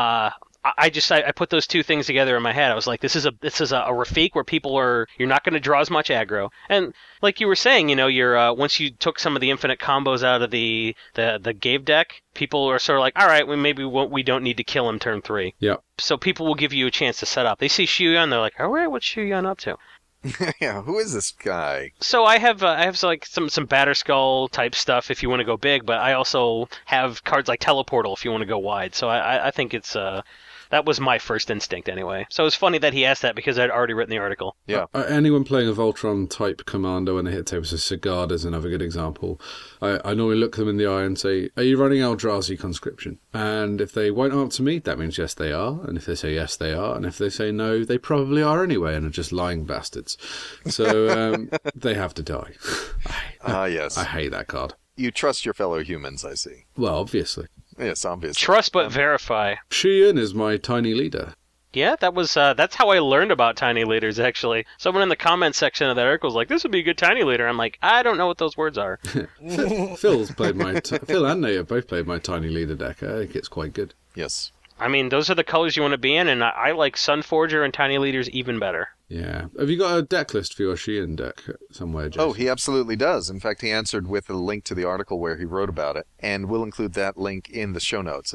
I put those two things together in my head. I was like, this is a Rafiq where you're not going to draw as much aggro. And like you were saying, you're once you took some of the infinite combos out of the Gave deck, people are sort of like, all right, we don't need to kill him turn 3. Yeah. So people will give you a chance to set up. They see Shuyan, they're like, all right, what's Shuyan up to? Yeah, who is this guy? So I have like some Batterskull type stuff if you want to go big, but I also have cards like Teleportal if you want to go wide. So I think it's that was my first instinct anyway. So it's funny that he asked that because I'd already written the article. Yeah. Anyone playing a Voltron type commander when they hit tables, so Sigard is another good example. I normally look them in the eye and say, are you running Eldrazi Conscription? And if they won't answer me, that means yes they are. And if they say yes they are. And if they say no, they probably are anyway and are just lying bastards. So they have to die. Yes. I hate that card. You trust your fellow humans, I see. Well, obviously. Yes, obviously. Trust but verify. Shuyan is my tiny leader. Yeah, that's how I learned about tiny leaders, actually. Someone in the comments section of that article was like, this would be a good tiny leader. I'm like, I don't know what those words are. Phil's played Phil and Nate have both played my tiny leader deck. I think it's quite good. Yes. I mean, those are the colors you want to be in, and I like Sunforger and tiny leaders even better. Yeah. Have you got a deck list for your Shuyan deck somewhere, Jason? Oh, he absolutely does. In fact, he answered with a link to the article where he wrote about it, and we'll include that link in the show notes.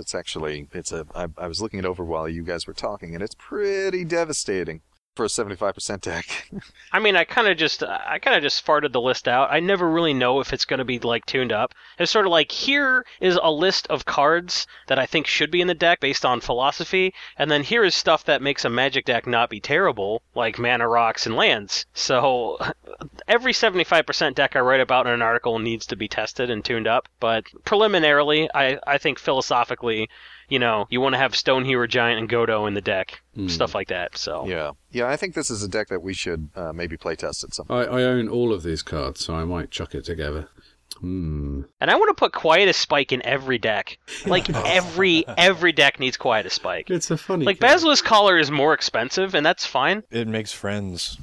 I was looking it over while you guys were talking, and it's pretty devastating for a 75% deck. I mean, I kind of just farted the list out. I never really know if it's going to be like tuned up. It's sort of like, here is a list of cards that I think should be in the deck based on philosophy, and then here is stuff that makes a Magic deck not be terrible, like mana, rocks, and lands. So every 75% deck I write about in an article needs to be tested and tuned up, but preliminarily, I think philosophically, you want to have Stonehewer Giant and Godo in the deck, stuff like that. So yeah, I think this is a deck that we should maybe play test at some point. I own all of these cards, so I might chuck it together. And I want to put Quietus Spike in every deck. Like every deck needs Quietus Spike. It's a funny. Like Basilisk Collar is more expensive, and that's fine. It makes friends.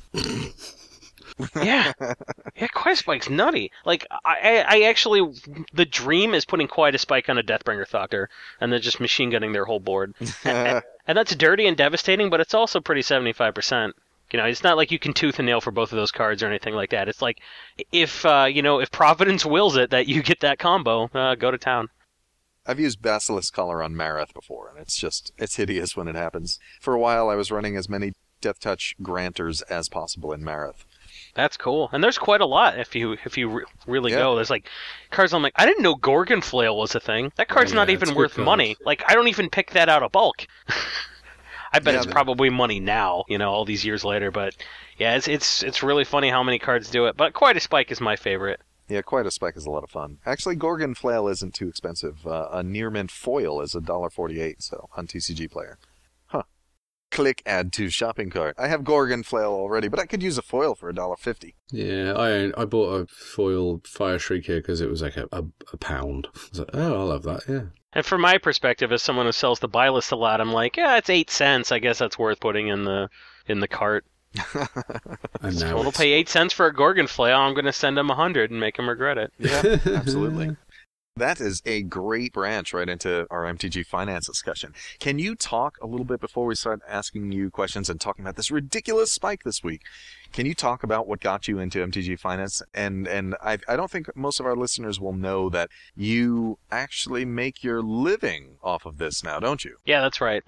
Yeah, Quietus Spike's nutty. Like, I actually, the dream is putting Quietus Spike on a Deathbringer Thoctor, and then just machine gunning their whole board. And that's dirty and devastating, but it's also pretty 75%. It's not like you can tooth and nail for both of those cards or anything like that. It's like, if Providence wills it that you get that combo, go to town. I've used Basilisk Collar on Mareth before, and it's hideous when it happens. For a while, I was running as many Death Touch Granters as possible in Mareth. That's cool, and there's quite a lot if you really go. There's like cards I'm like, I didn't know Gorgon Flail was a thing. That card's not even worth money. Like, I don't even pick that out of bulk. I bet it's probably money now, all these years later. But yeah, it's really funny how many cards do it. But Quietus Spike is my favorite. Yeah, Quietus Spike is a lot of fun. Actually, Gorgon Flail isn't too expensive. A near mint foil is $1.48, so on TCG Player. Click add to shopping cart. I have Gorgon Flail already, but I could use a foil for $1.50. Yeah, I bought a foil Fire Shriek here because it was like a pound. I was like, oh, I'll have that, yeah. And from my perspective, as someone who sells the buy list a lot, I'm like, yeah, it's 8 cents. I guess that's worth putting in the cart. And now I'll pay 8 cents for a Gorgon Flail. I'm going to send him 100 and make him regret it. Yeah, absolutely. That is a great branch right into our MTG Finance discussion. Can you talk a little bit before we start asking you questions and talking about this ridiculous spike this week? Can you talk about what got you into MTG Finance? And I don't think most of our listeners will know that you actually make your living off of this now, don't you? Yeah, that's right.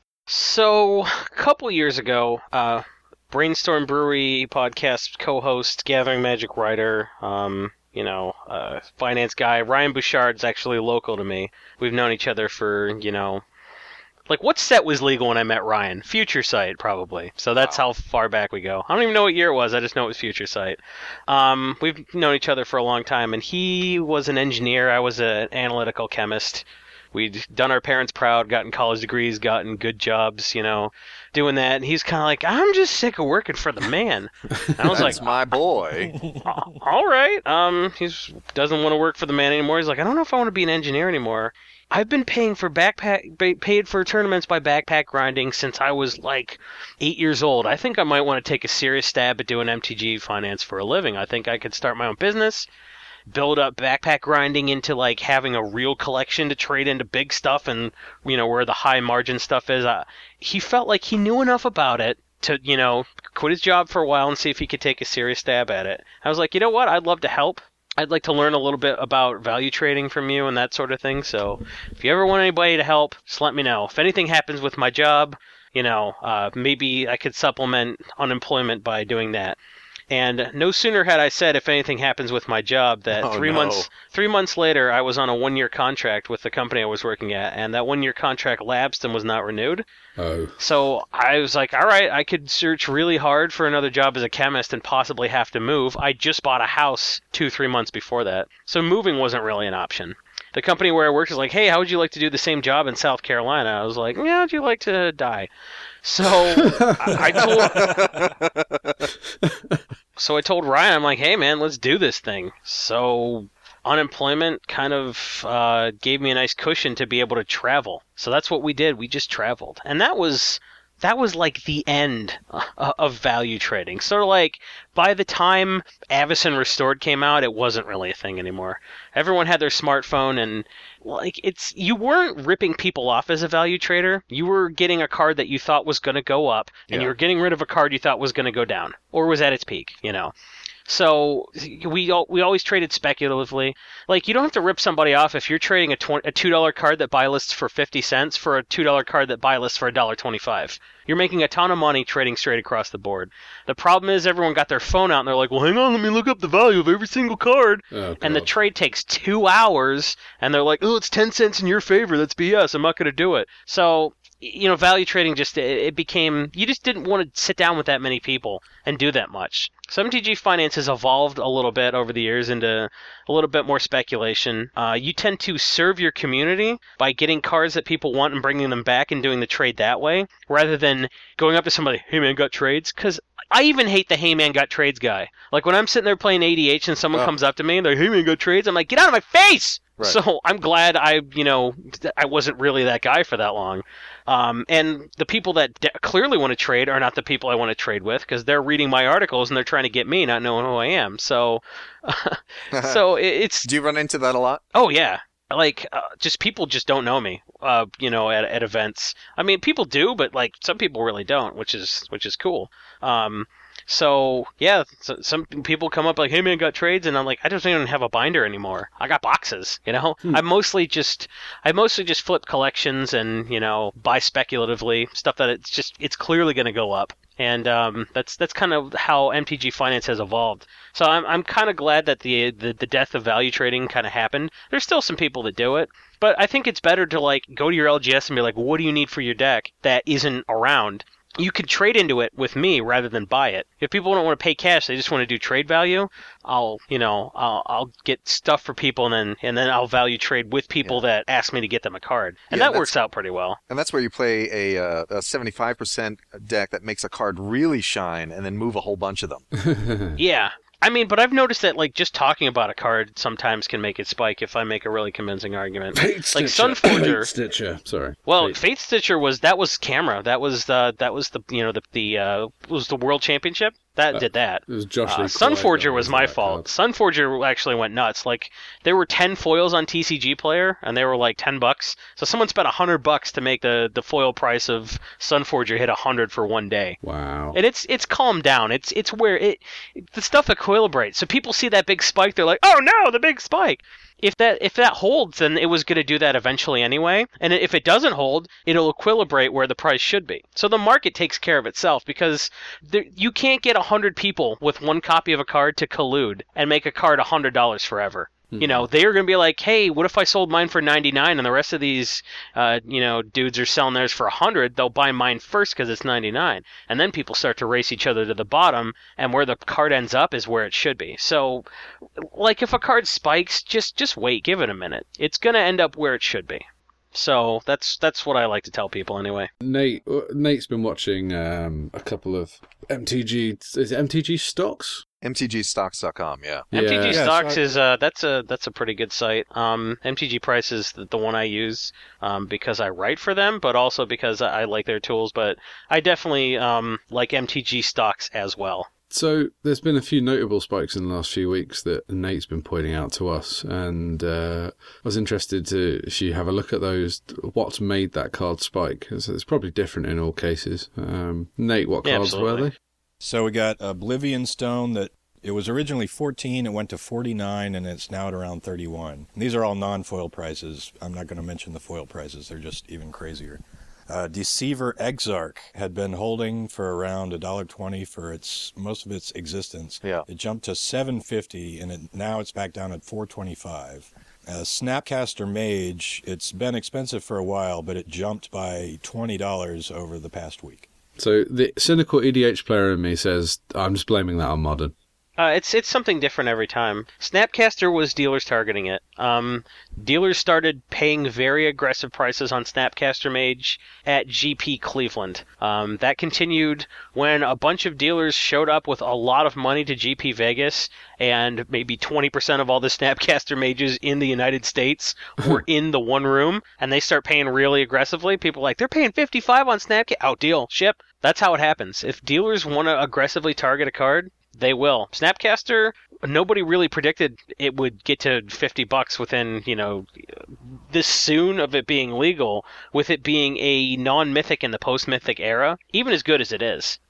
So a couple years ago, Brainstorm Brewery podcast co-host, Gathering Magic writer, finance guy. Ryan Bouchard's actually local to me. We've known each other for, like, what set was legal when I met Ryan? Future Sight, probably. So that's how far back we go. I don't even know what year it was. I just know it was Future Sight. We've known each other for a long time, and he was an engineer. I was an analytical chemist. we'd done our parents proud, gotten college degrees, gotten good jobs, doing that. And he's kind of like, I'm just sick of working for the man. And I was That's like, my boy. all right. He doesn't want to work for the man anymore. He's like, I don't know if I want to be an engineer anymore. I've been paid for tournaments by backpack grinding since I was like 8 years old. I think I might want to take a serious stab at doing MTG finance for a living. I think I could start my own business, build up backpack grinding into like having a real collection to trade into big stuff and, where the high margin stuff is. He felt like he knew enough about it to, quit his job for a while and see if he could take a serious stab at it. I was like, you know what? I'd love to help. I'd like to learn a little bit about value trading from you and that sort of thing. So if you ever want anybody to help, just let me know. If anything happens with my job, maybe I could supplement unemployment by doing that. And no sooner had I said if anything happens with my job that 3 months later I was on a 1-year contract with the company I was working at, and that 1-year contract lapsed and was not renewed. Oh. So I was like, all right, I could search really hard for another job as a chemist and possibly have to move. I just bought a house 2-3 months before that, so moving wasn't really an option. The company where I worked was like, hey, how would you like to do the same job in South Carolina? I was like, yeah, how'd you like to die? So I told Ryan, I'm like, hey, man, let's do this thing. So unemployment kind of gave me a nice cushion to be able to travel. So that's what we did. We just traveled. And that was like the end of value trading. Sort of like by the time Avacyn Restored came out, it wasn't really a thing anymore. Everyone had their smartphone, and like you weren't ripping people off as a value trader. You were getting a card that you thought was going to go up, and you were getting rid of a card you thought was going to go down or was at its peak, So we always traded speculatively. Like, you don't have to rip somebody off if you're trading a $2 card that buy lists for 50 cents for a $2 card that buy lists for $1.25. You're making a ton of money trading straight across the board. The problem is everyone got their phone out and they're like, well, hang on, let me look up the value of every single card. Oh, and the trade takes 2 hours, and they're like, oh, it's 10 cents in your favor. That's BS. I'm not going to do it. So, value trading it became, you just didn't want to sit down with that many people and do that much. So MTG Finance has evolved a little bit over the years into a little bit more speculation. You tend to serve your community by getting cards that people want and bringing them back and doing the trade that way, rather than going up to somebody, hey man, got trades? Because I even hate the hey man, got trades guy. Like when I'm sitting there playing ADH and someone comes up to me and they're like, hey man, got trades? I'm like, get out of my face! Right. So I'm glad I wasn't really that guy for that long. And the people that clearly want to trade are not the people I want to trade with, because they're reading my articles and they're trying to get me, not knowing who I am. So, it's. Do you run into that a lot? Oh yeah, like just people just don't know me. At events. I mean, people do, but like some people really don't, which is cool. So some people come up like, hey man, got trades? And I'm like, I don't even have a binder anymore. I got boxes, I mostly just flip collections and, buy speculatively, stuff that it's clearly going to go up. And that's kind of how MTG Finance has evolved. So I'm kind of glad that the death of value trading kind of happened. There's still some people that do it, but I think it's better to like go to your LGS and be like, what do you need for your deck that isn't around? You could trade into it with me rather than buy it. If people don't want to pay cash, they just want to do trade value, I'll get stuff for people and then I'll value trade with people that ask me to get them a card. And that works out pretty well. And that's where you play a 75% deck that makes a card really shine and then move a whole bunch of them. Yeah. I mean, but I've noticed that like just talking about a card sometimes can make it spike if I make a really convincing argument. Fate like Stitcher. Sunforger. Fate Stitcher. Sorry. Well, Fate Stitcher was camera. That was the was the World Championship. That did that. It was Josh Lee Sunforger was my fault. Sunforger actually went nuts. Like there were 10 foils on TCG Player, and they were like $10. So someone spent $100 to make the foil price of Sunforger hit 100 for one day. Wow. And it's calmed down. It's where the stuff equilibrates. So people see that big spike, they're like, oh no, the big spike. If that holds, then it was going to do that eventually anyway. And if it doesn't hold, it'll equilibrate where the price should be. So the market takes care of itself, because you can't get 100 people with one copy of a card to collude and make a card $100 forever. Mm-hmm. They're going to be like, hey, what if I sold mine for 99 and the rest of these, dudes are selling theirs for 100? They'll buy mine first because it's 99. And then people start to race each other to the bottom, and where the card ends up is where it should be. So, like, if a card spikes, just wait, give it a minute. It's going to end up where it should be. So that's what I like to tell people anyway. Nate's been watching a couple of MTG. Is it MTG stocks? MTGstocks.com, yeah. MTG Yeah, Stocks so is that's a pretty good site. MTG Price is the one I use because I write for them, but also because I like their tools. But I definitely like MTG Stocks as well. So there's been a few notable spikes in the last few weeks that Nate's been pointing out to us, and I was interested to, if you have a look at those, what's made that card spike. It's probably different in all cases. Nate, what cards were they? So we got Oblivion Stone that it was originally 14, it went to 49, and it's now at around 31. And these are all non-foil prices. I'm not going to mention the foil prices. They're just even crazier. Deceiver Exarch had been holding for around $1.20 for most of its existence. Yeah. It jumped to $7.50, and now it's back down at $4.25. Snapcaster Mage, it's been expensive for a while, but it jumped by $20 over the past week. So the cynical EDH player in me says, I'm just blaming that on Modern. It's something different every time. Snapcaster was dealers targeting it. Dealers started paying very aggressive prices on Snapcaster Mage at GP Cleveland. That continued when a bunch of dealers showed up with a lot of money to GP Vegas, and maybe 20% of all the Snapcaster Mages in the United States were in the one room, and they start paying really aggressively. People are like, they're paying $55 on Snapcaster. Out deal, ship. That's how it happens. If dealers want to aggressively target a card, they will. Snapcaster, nobody really predicted it would get to $50 within, this soon of it being legal, with it being a non-mythic in the post-mythic era, even as good as it is.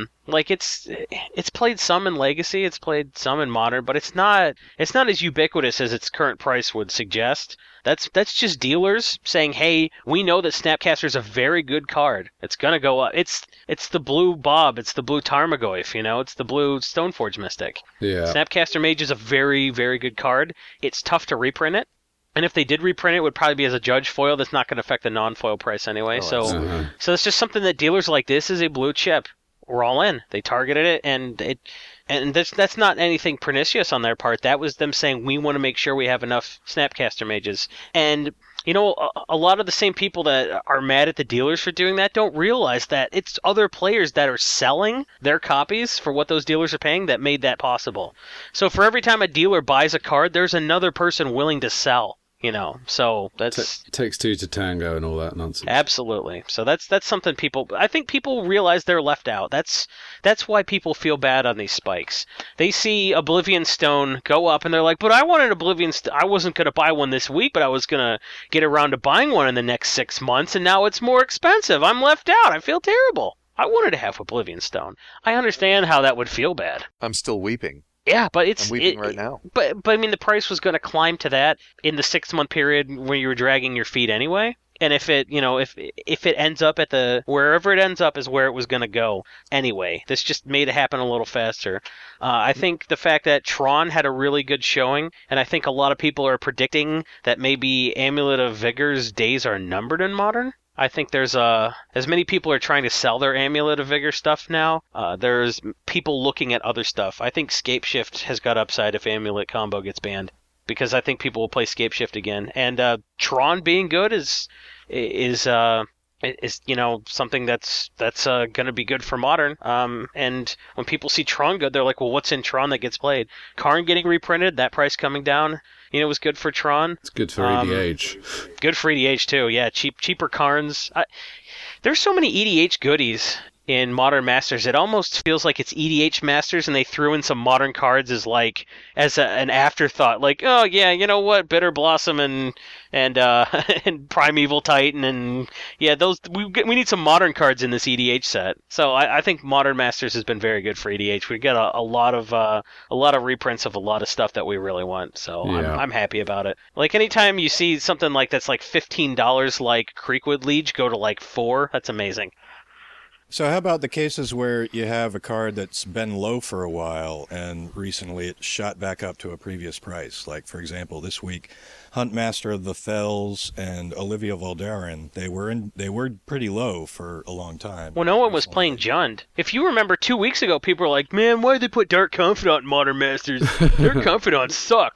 It's played some in Legacy, it's played some in Modern, but it's not as ubiquitous as its current price would suggest. That's just dealers saying, hey, we know that Snapcaster is a very good card. It's gonna go up. It's the blue Bob, it's the blue Tarmogoyf, it's the blue Stoneforge Mystic. Yeah. Snapcaster Mage is a very, very good card. It's tough to reprint it. And if they did reprint it, it would probably be as a judge foil. That's not going to affect the non-foil price anyway. So it's just something that dealers are like, this is a blue chip. We're all in. They targeted it, and that's not anything pernicious on their part. That was them saying, we want to make sure we have enough Snapcaster Mages. And a lot of the same people that are mad at the dealers for doing that don't realize that it's other players that are selling their copies for what those dealers are paying that made that possible. So for every time a dealer buys a card, there's another person willing to sell. So that's takes two to tango and all that nonsense. Absolutely. So that's something I think people realize they're left out. That's why people feel bad on these spikes. They see Oblivion Stone go up and they're like, but I wanted Oblivion Stone. I wasn't going to buy one this week, but I was going to get around to buying one in the next 6 months, and now it's more expensive. I'm left out. I feel terrible. I wanted to have Oblivion Stone. I understand how that would feel bad. I'm still weeping. Yeah, but I'm weeping right now. But I mean, the price was going to climb to that in the 6-month period where you were dragging your feet anyway. And if it, if it ends up at wherever it ends up is where it was going to go anyway. This just made it happen a little faster. I think the fact that Tron had a really good showing, and I think a lot of people are predicting that maybe Amulet of Vigor's days are numbered in Modern. I think there's as many people are trying to sell their Amulet of Vigor stuff now. There's people looking at other stuff. I think Scapeshift has got upside if Amulet combo gets banned, because I think people will play Scapeshift again. And Tron being good is something that's going to be good for Modern. And when people see Tron good, they're like, well, what's in Tron that gets played? Karn getting reprinted, that price coming down. Was good for Tron. It's good for EDH. Good for EDH too. Yeah, cheaper Karns. There's so many EDH goodies in Modern Masters. It almost feels like it's EDH Masters, and they threw in some Modern cards as an afterthought. Like, oh yeah, you know what, Bitter Blossom and and Primeval Titan, and yeah, those we need some Modern cards in this EDH set. So I think Modern Masters has been very good for EDH. We got a lot of reprints of a lot of stuff that we really want. So yeah. I'm happy about it. Like anytime you see something like that's like $15, like Creekwood Liege, go to like $4. That's amazing. So how about the cases where you have a card that's been low for a while and recently it shot back up to a previous price? Like, for example, this week, Huntmaster of the Fells and Olivia Voldaren, they were pretty low for a long time. Well, no one was playing Jund. If you remember 2 weeks ago, people were like, man, why did they put Dark Confidant in Modern Masters? Dark Confidant sucks.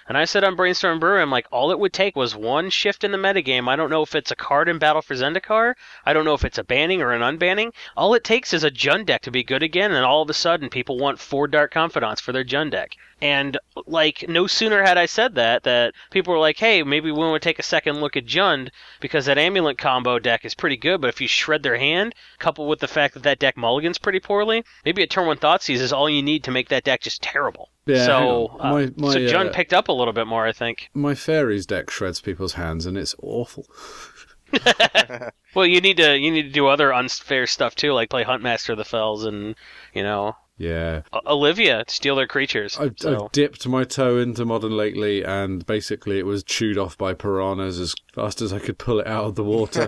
And I said on Brainstorm Brewery, I'm like, all it would take was one shift in the metagame. I don't know if it's a card in Battle for Zendikar. I don't know if it's a banning or an unbanning. All it takes is a Jund deck to be good again, and all of a sudden people want 4 Dark Confidants for their Jund deck. And, like, no sooner had I said that people were like, hey, maybe we want to take a second look at Jund, because that Amulet combo deck is pretty good, but if you shred their hand, coupled with the fact that deck mulligans pretty poorly, maybe a turn 1 Thoughtseize is all you need to make that deck just terrible. Yeah, so my Jund picked up a little bit more, I think. My Fairies deck shreds people's hands, and it's awful. Well, you need to do other unfair stuff too, like play Huntmaster of the Fells and, Yeah. Olivia, steal their creatures. I've dipped my toe into Modern lately, and basically it was chewed off by piranhas as fast as I could pull it out of the water.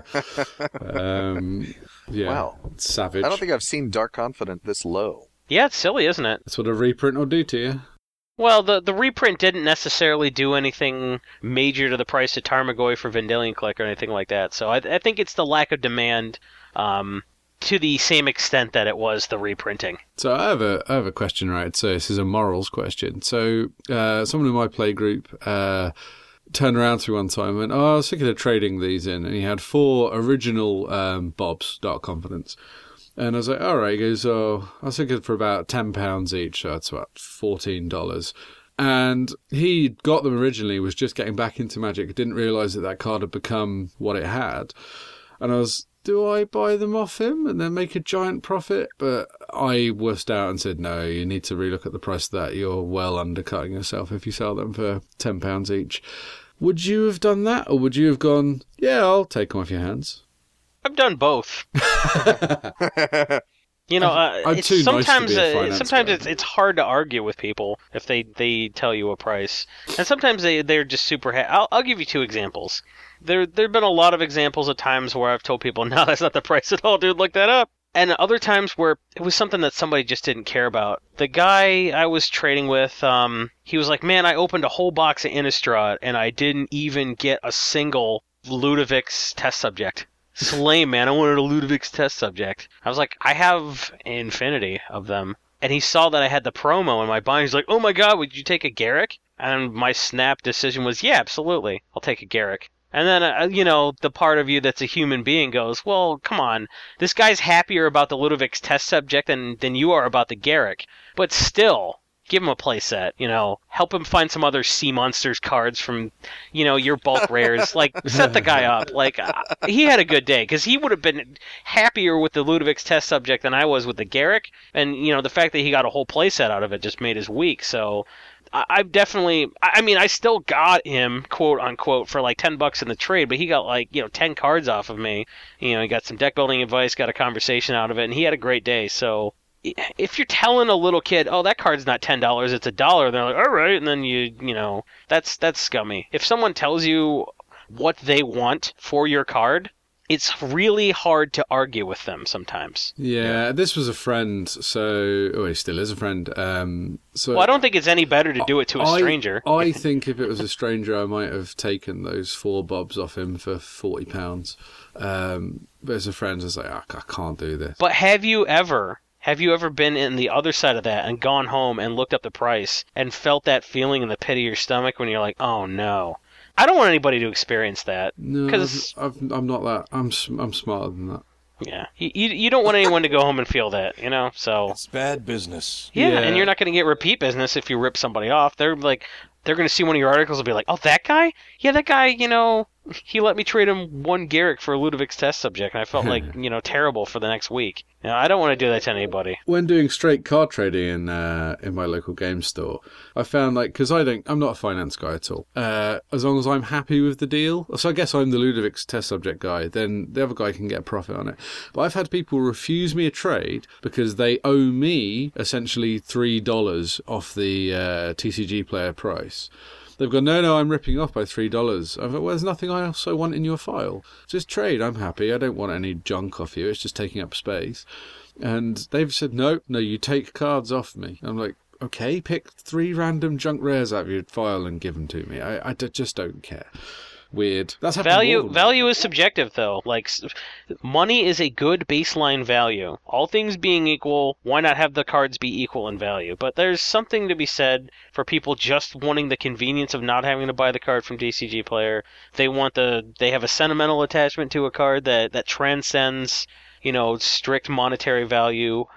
Yeah, Wow. it's savage. I don't think I've seen Dark Confidant this low. Yeah, it's silly, isn't it? That's what a reprint will do to you. Well, the reprint didn't necessarily do anything major to the price of Tarmogoyf for Vendilion Click or anything like that. So I think it's the lack of demand to the same extent that it was the reprinting. So I have a question, right? So this is a morals question. So someone in my play group turned around to me one time and went, I was thinking of trading these in. And he had 4 original Bob's Dark Confidants. And I was like, all right. He goes, I was thinking for about £10 each. So that's about $14. And he got them originally, was just getting back into Magic, didn't realise that card had become what it had. And I was, do I buy them off him and then make a giant profit? But I wussed out and said, no, you need to relook at the price of that. You're well undercutting yourself if you sell them for £10 each. Would you have done that? Or would you have gone, yeah, I'll take them off your hands? I've done both. I'm It's too nice to sometimes be a finance sometimes guy. it's hard to argue with people if they tell you a price, and sometimes they're just super. I'll give you 2 examples. There've been a lot of examples of times where I've told people, no, that's not the price at all, dude. Look that up. And other times where it was something that somebody just didn't care about. The guy I was trading with, he was like, man, I opened a whole box of Innistrad and I didn't even get a single Ludovic's test subject. It's lame, man. I wanted a Ludovic's test subject. I was like, I have infinity of them. And he saw that I had the promo in my bind. He's like, oh my god, would you take a Garruk? And my snap decision was, yeah, absolutely. I'll take a Garruk. And then, the part of you that's a human being goes, well, come on. This guy's happier about the Ludovic's test subject than you are about the Garruk. But still, give him a playset, help him find some other Sea Monsters cards from, your bulk rares. Like, set the guy up. Like, he had a good day, because he would have been happier with the Ludovic's test subject than I was with the Garruk. And, the fact that he got a whole playset out of it just made his week. So I've definitely, I still got him, quote unquote, for like $10 in the trade, but he got 10 cards off of me. He got some deck building advice, got a conversation out of it, and he had a great day. So if you're telling a little kid, oh, that card's not $10, it's $1, they're like, all right, and then that's scummy. If someone tells you what they want for your card, it's really hard to argue with them sometimes. Yeah, this was a friend, he still is a friend. Well, I don't think it's any better to do it to a stranger. I think if it was a stranger, I might have taken those 4 Bobs off him for £40. But as a friend, I was like, I can't do this. But have you ever been in the other side of that and gone home and looked up the price and felt that feeling in the pit of your stomach when you're like, oh no? I don't want anybody to experience that. No, I'm not that. I'm smarter than that. Yeah, you don't want anyone to go home and feel that, So It's bad business. Yeah, and you're not going to get repeat business if you rip somebody off. They're going to see one of your articles and be like, oh, that guy? Yeah, that guy, he let me trade him 1 Garruk for a Ludovic's test subject, and I felt like, terrible for the next week. I don't want to do that to anybody. When doing straight card trading in my local game store, I found because I'm not a finance guy at all. As long as I'm happy with the deal, so I guess I'm the Ludovic's test subject guy, then the other guy can get a profit on it. But I've had people refuse me a trade because they owe me essentially $3 off the TCG player price. They've gone, no, I'm ripping off by $3. I've like, well, there's nothing else I want in your file. Just trade, I'm happy. I don't want any junk off you. It's just taking up space. And they've said, no, you take cards off me. I'm like, okay, pick 3 random junk rares out of your file and give them to me. I just don't care. weird. That's happened more than once. Value is subjective, though. Like, money is a good baseline value. All things being equal, why not have the cards be equal in value? But there's something to be said for people just wanting the convenience of not having to buy the card from TCG Player. They have a sentimental attachment to a card that transcends, strict monetary value.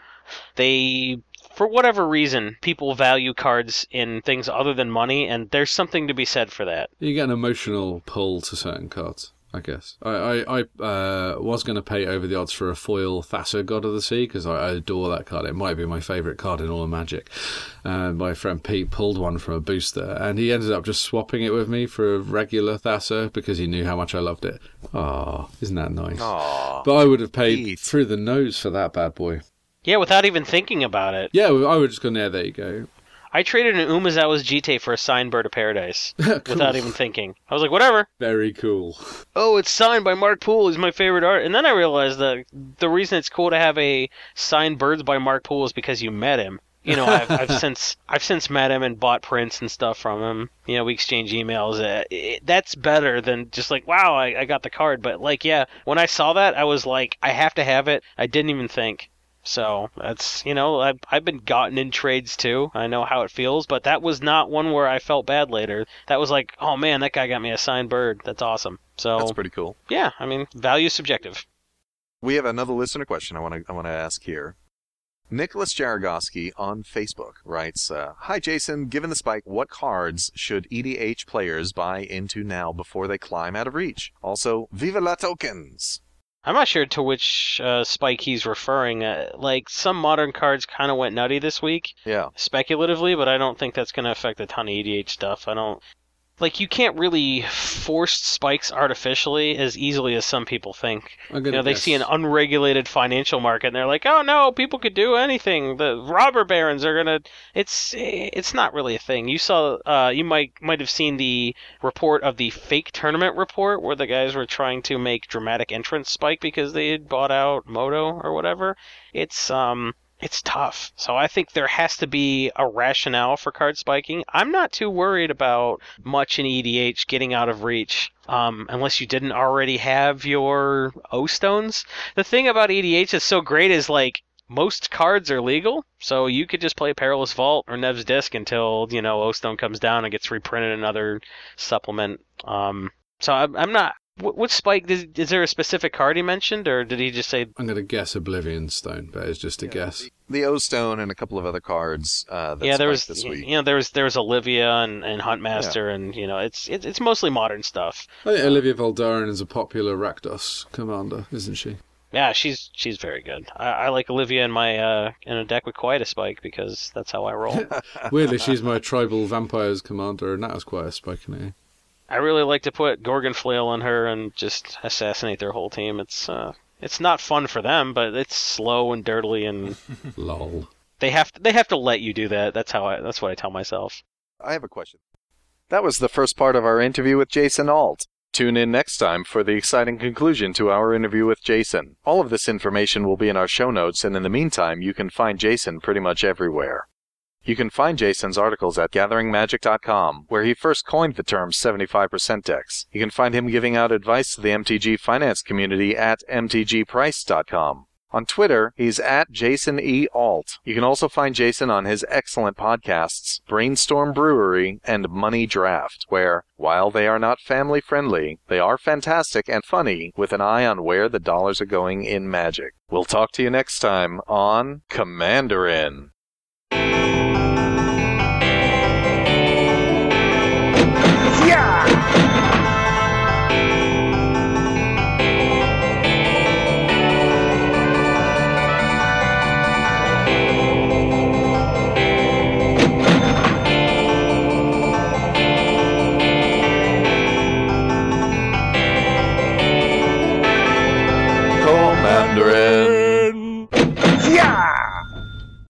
For whatever reason, people value cards in things other than money, and there's something to be said for that. You get an emotional pull to certain cards, I guess. I was going to pay over the odds for a foil Thasser, God of the Sea, because I adore that card. It might be my favourite card in all of Magic. My friend Pete pulled one from a booster, and he ended up just swapping it with me for a regular Thasser because he knew how much I loved it. Oh, isn't that nice? Aww. But I would have paid Pete. through the nose for that bad boy. Yeah, without even thinking about it. Yeah, I would just go, there you go. I traded an Umezawa's Jite for a signed Bird of Paradise Cool. without even thinking. I was like, whatever. Very cool. Oh, it's signed by Mark Poole. He's my favorite art. And then I realized that the reason it's cool to have a signed Birds by Mark Poole is because you met him. I've since met him and bought prints and stuff from him. We exchange emails. That's better than just like, wow, I got the card. But when I saw that, I was like, I have to have it. I didn't even think. So that's, I've been gotten in trades too. I know how it feels, but that was not one where I felt bad later. That was like, oh man, that guy got me a signed Bird. That's awesome. So That's pretty cool. yeah, value is subjective. We have another listener question I want to ask here. Nicholas Jaragoski on Facebook writes, Hi Jason, given the spike, what cards should EDH players buy into now before they climb out of reach? Also, Viva la tokens! I'm not sure to which spike he's referring. Some modern cards kind of went nutty this week, Yeah. speculatively, but I don't think that's going to affect a ton of EDH stuff. You can't really force spikes artificially as easily as some people think. They see an unregulated financial market and they're like, oh no, people could do anything. The robber barons are gonna. It's not really a thing. You saw, you might have seen the report of the fake tournament report where the guys were trying to make dramatic entrance spike because they had bought out Moto or whatever. It's tough. So I think there has to be a rationale for card spiking. I'm not too worried about much in EDH getting out of reach, unless you didn't already have your O-Stones. The thing about EDH that's so great is, most cards are legal, so you could just play Perilous Vault or Nev's Disc until, O-Stone comes down and gets reprinted in another supplement. So I'm not... What spike? Is there a specific card he mentioned, or did he just say... I'm going to guess Oblivion Stone, but it's just a guess. The O-Stone and a couple of other cards that there was spiked this week. There was Olivia and Huntmaster, and it's mostly modern stuff. I think Olivia Voldaren is a popular Rakdos commander, isn't she? Yeah, she's very good. I like Olivia in my in a deck with quite a spike because that's how I roll. Weirdly, she's my Tribal Vampires commander, and that was quite a spike in it. I really like to put Gorgon Flail on her and just assassinate their whole team. It's not fun for them, but it's slow and dirtily, and lol. They have to let you do that. That's what I tell myself. I have a question. That was the first part of our interview with Jason Alt. Tune in next time for the exciting conclusion to our interview with Jason. All of this information will be in our show notes, and in the meantime, you can find Jason pretty much everywhere. You can find Jason's articles at GatheringMagic.com, where he first coined the term 75% decks. You can find him giving out advice to the MTG finance community at MTGprice.com. On Twitter, he's at Jason E. Alt. You can also find Jason on his excellent podcasts, Brainstorm Brewery and Money Draft, where, while they are not family-friendly, they are fantastic and funny with an eye on where the dollars are going in Magic. We'll talk to you next time on Commanderin.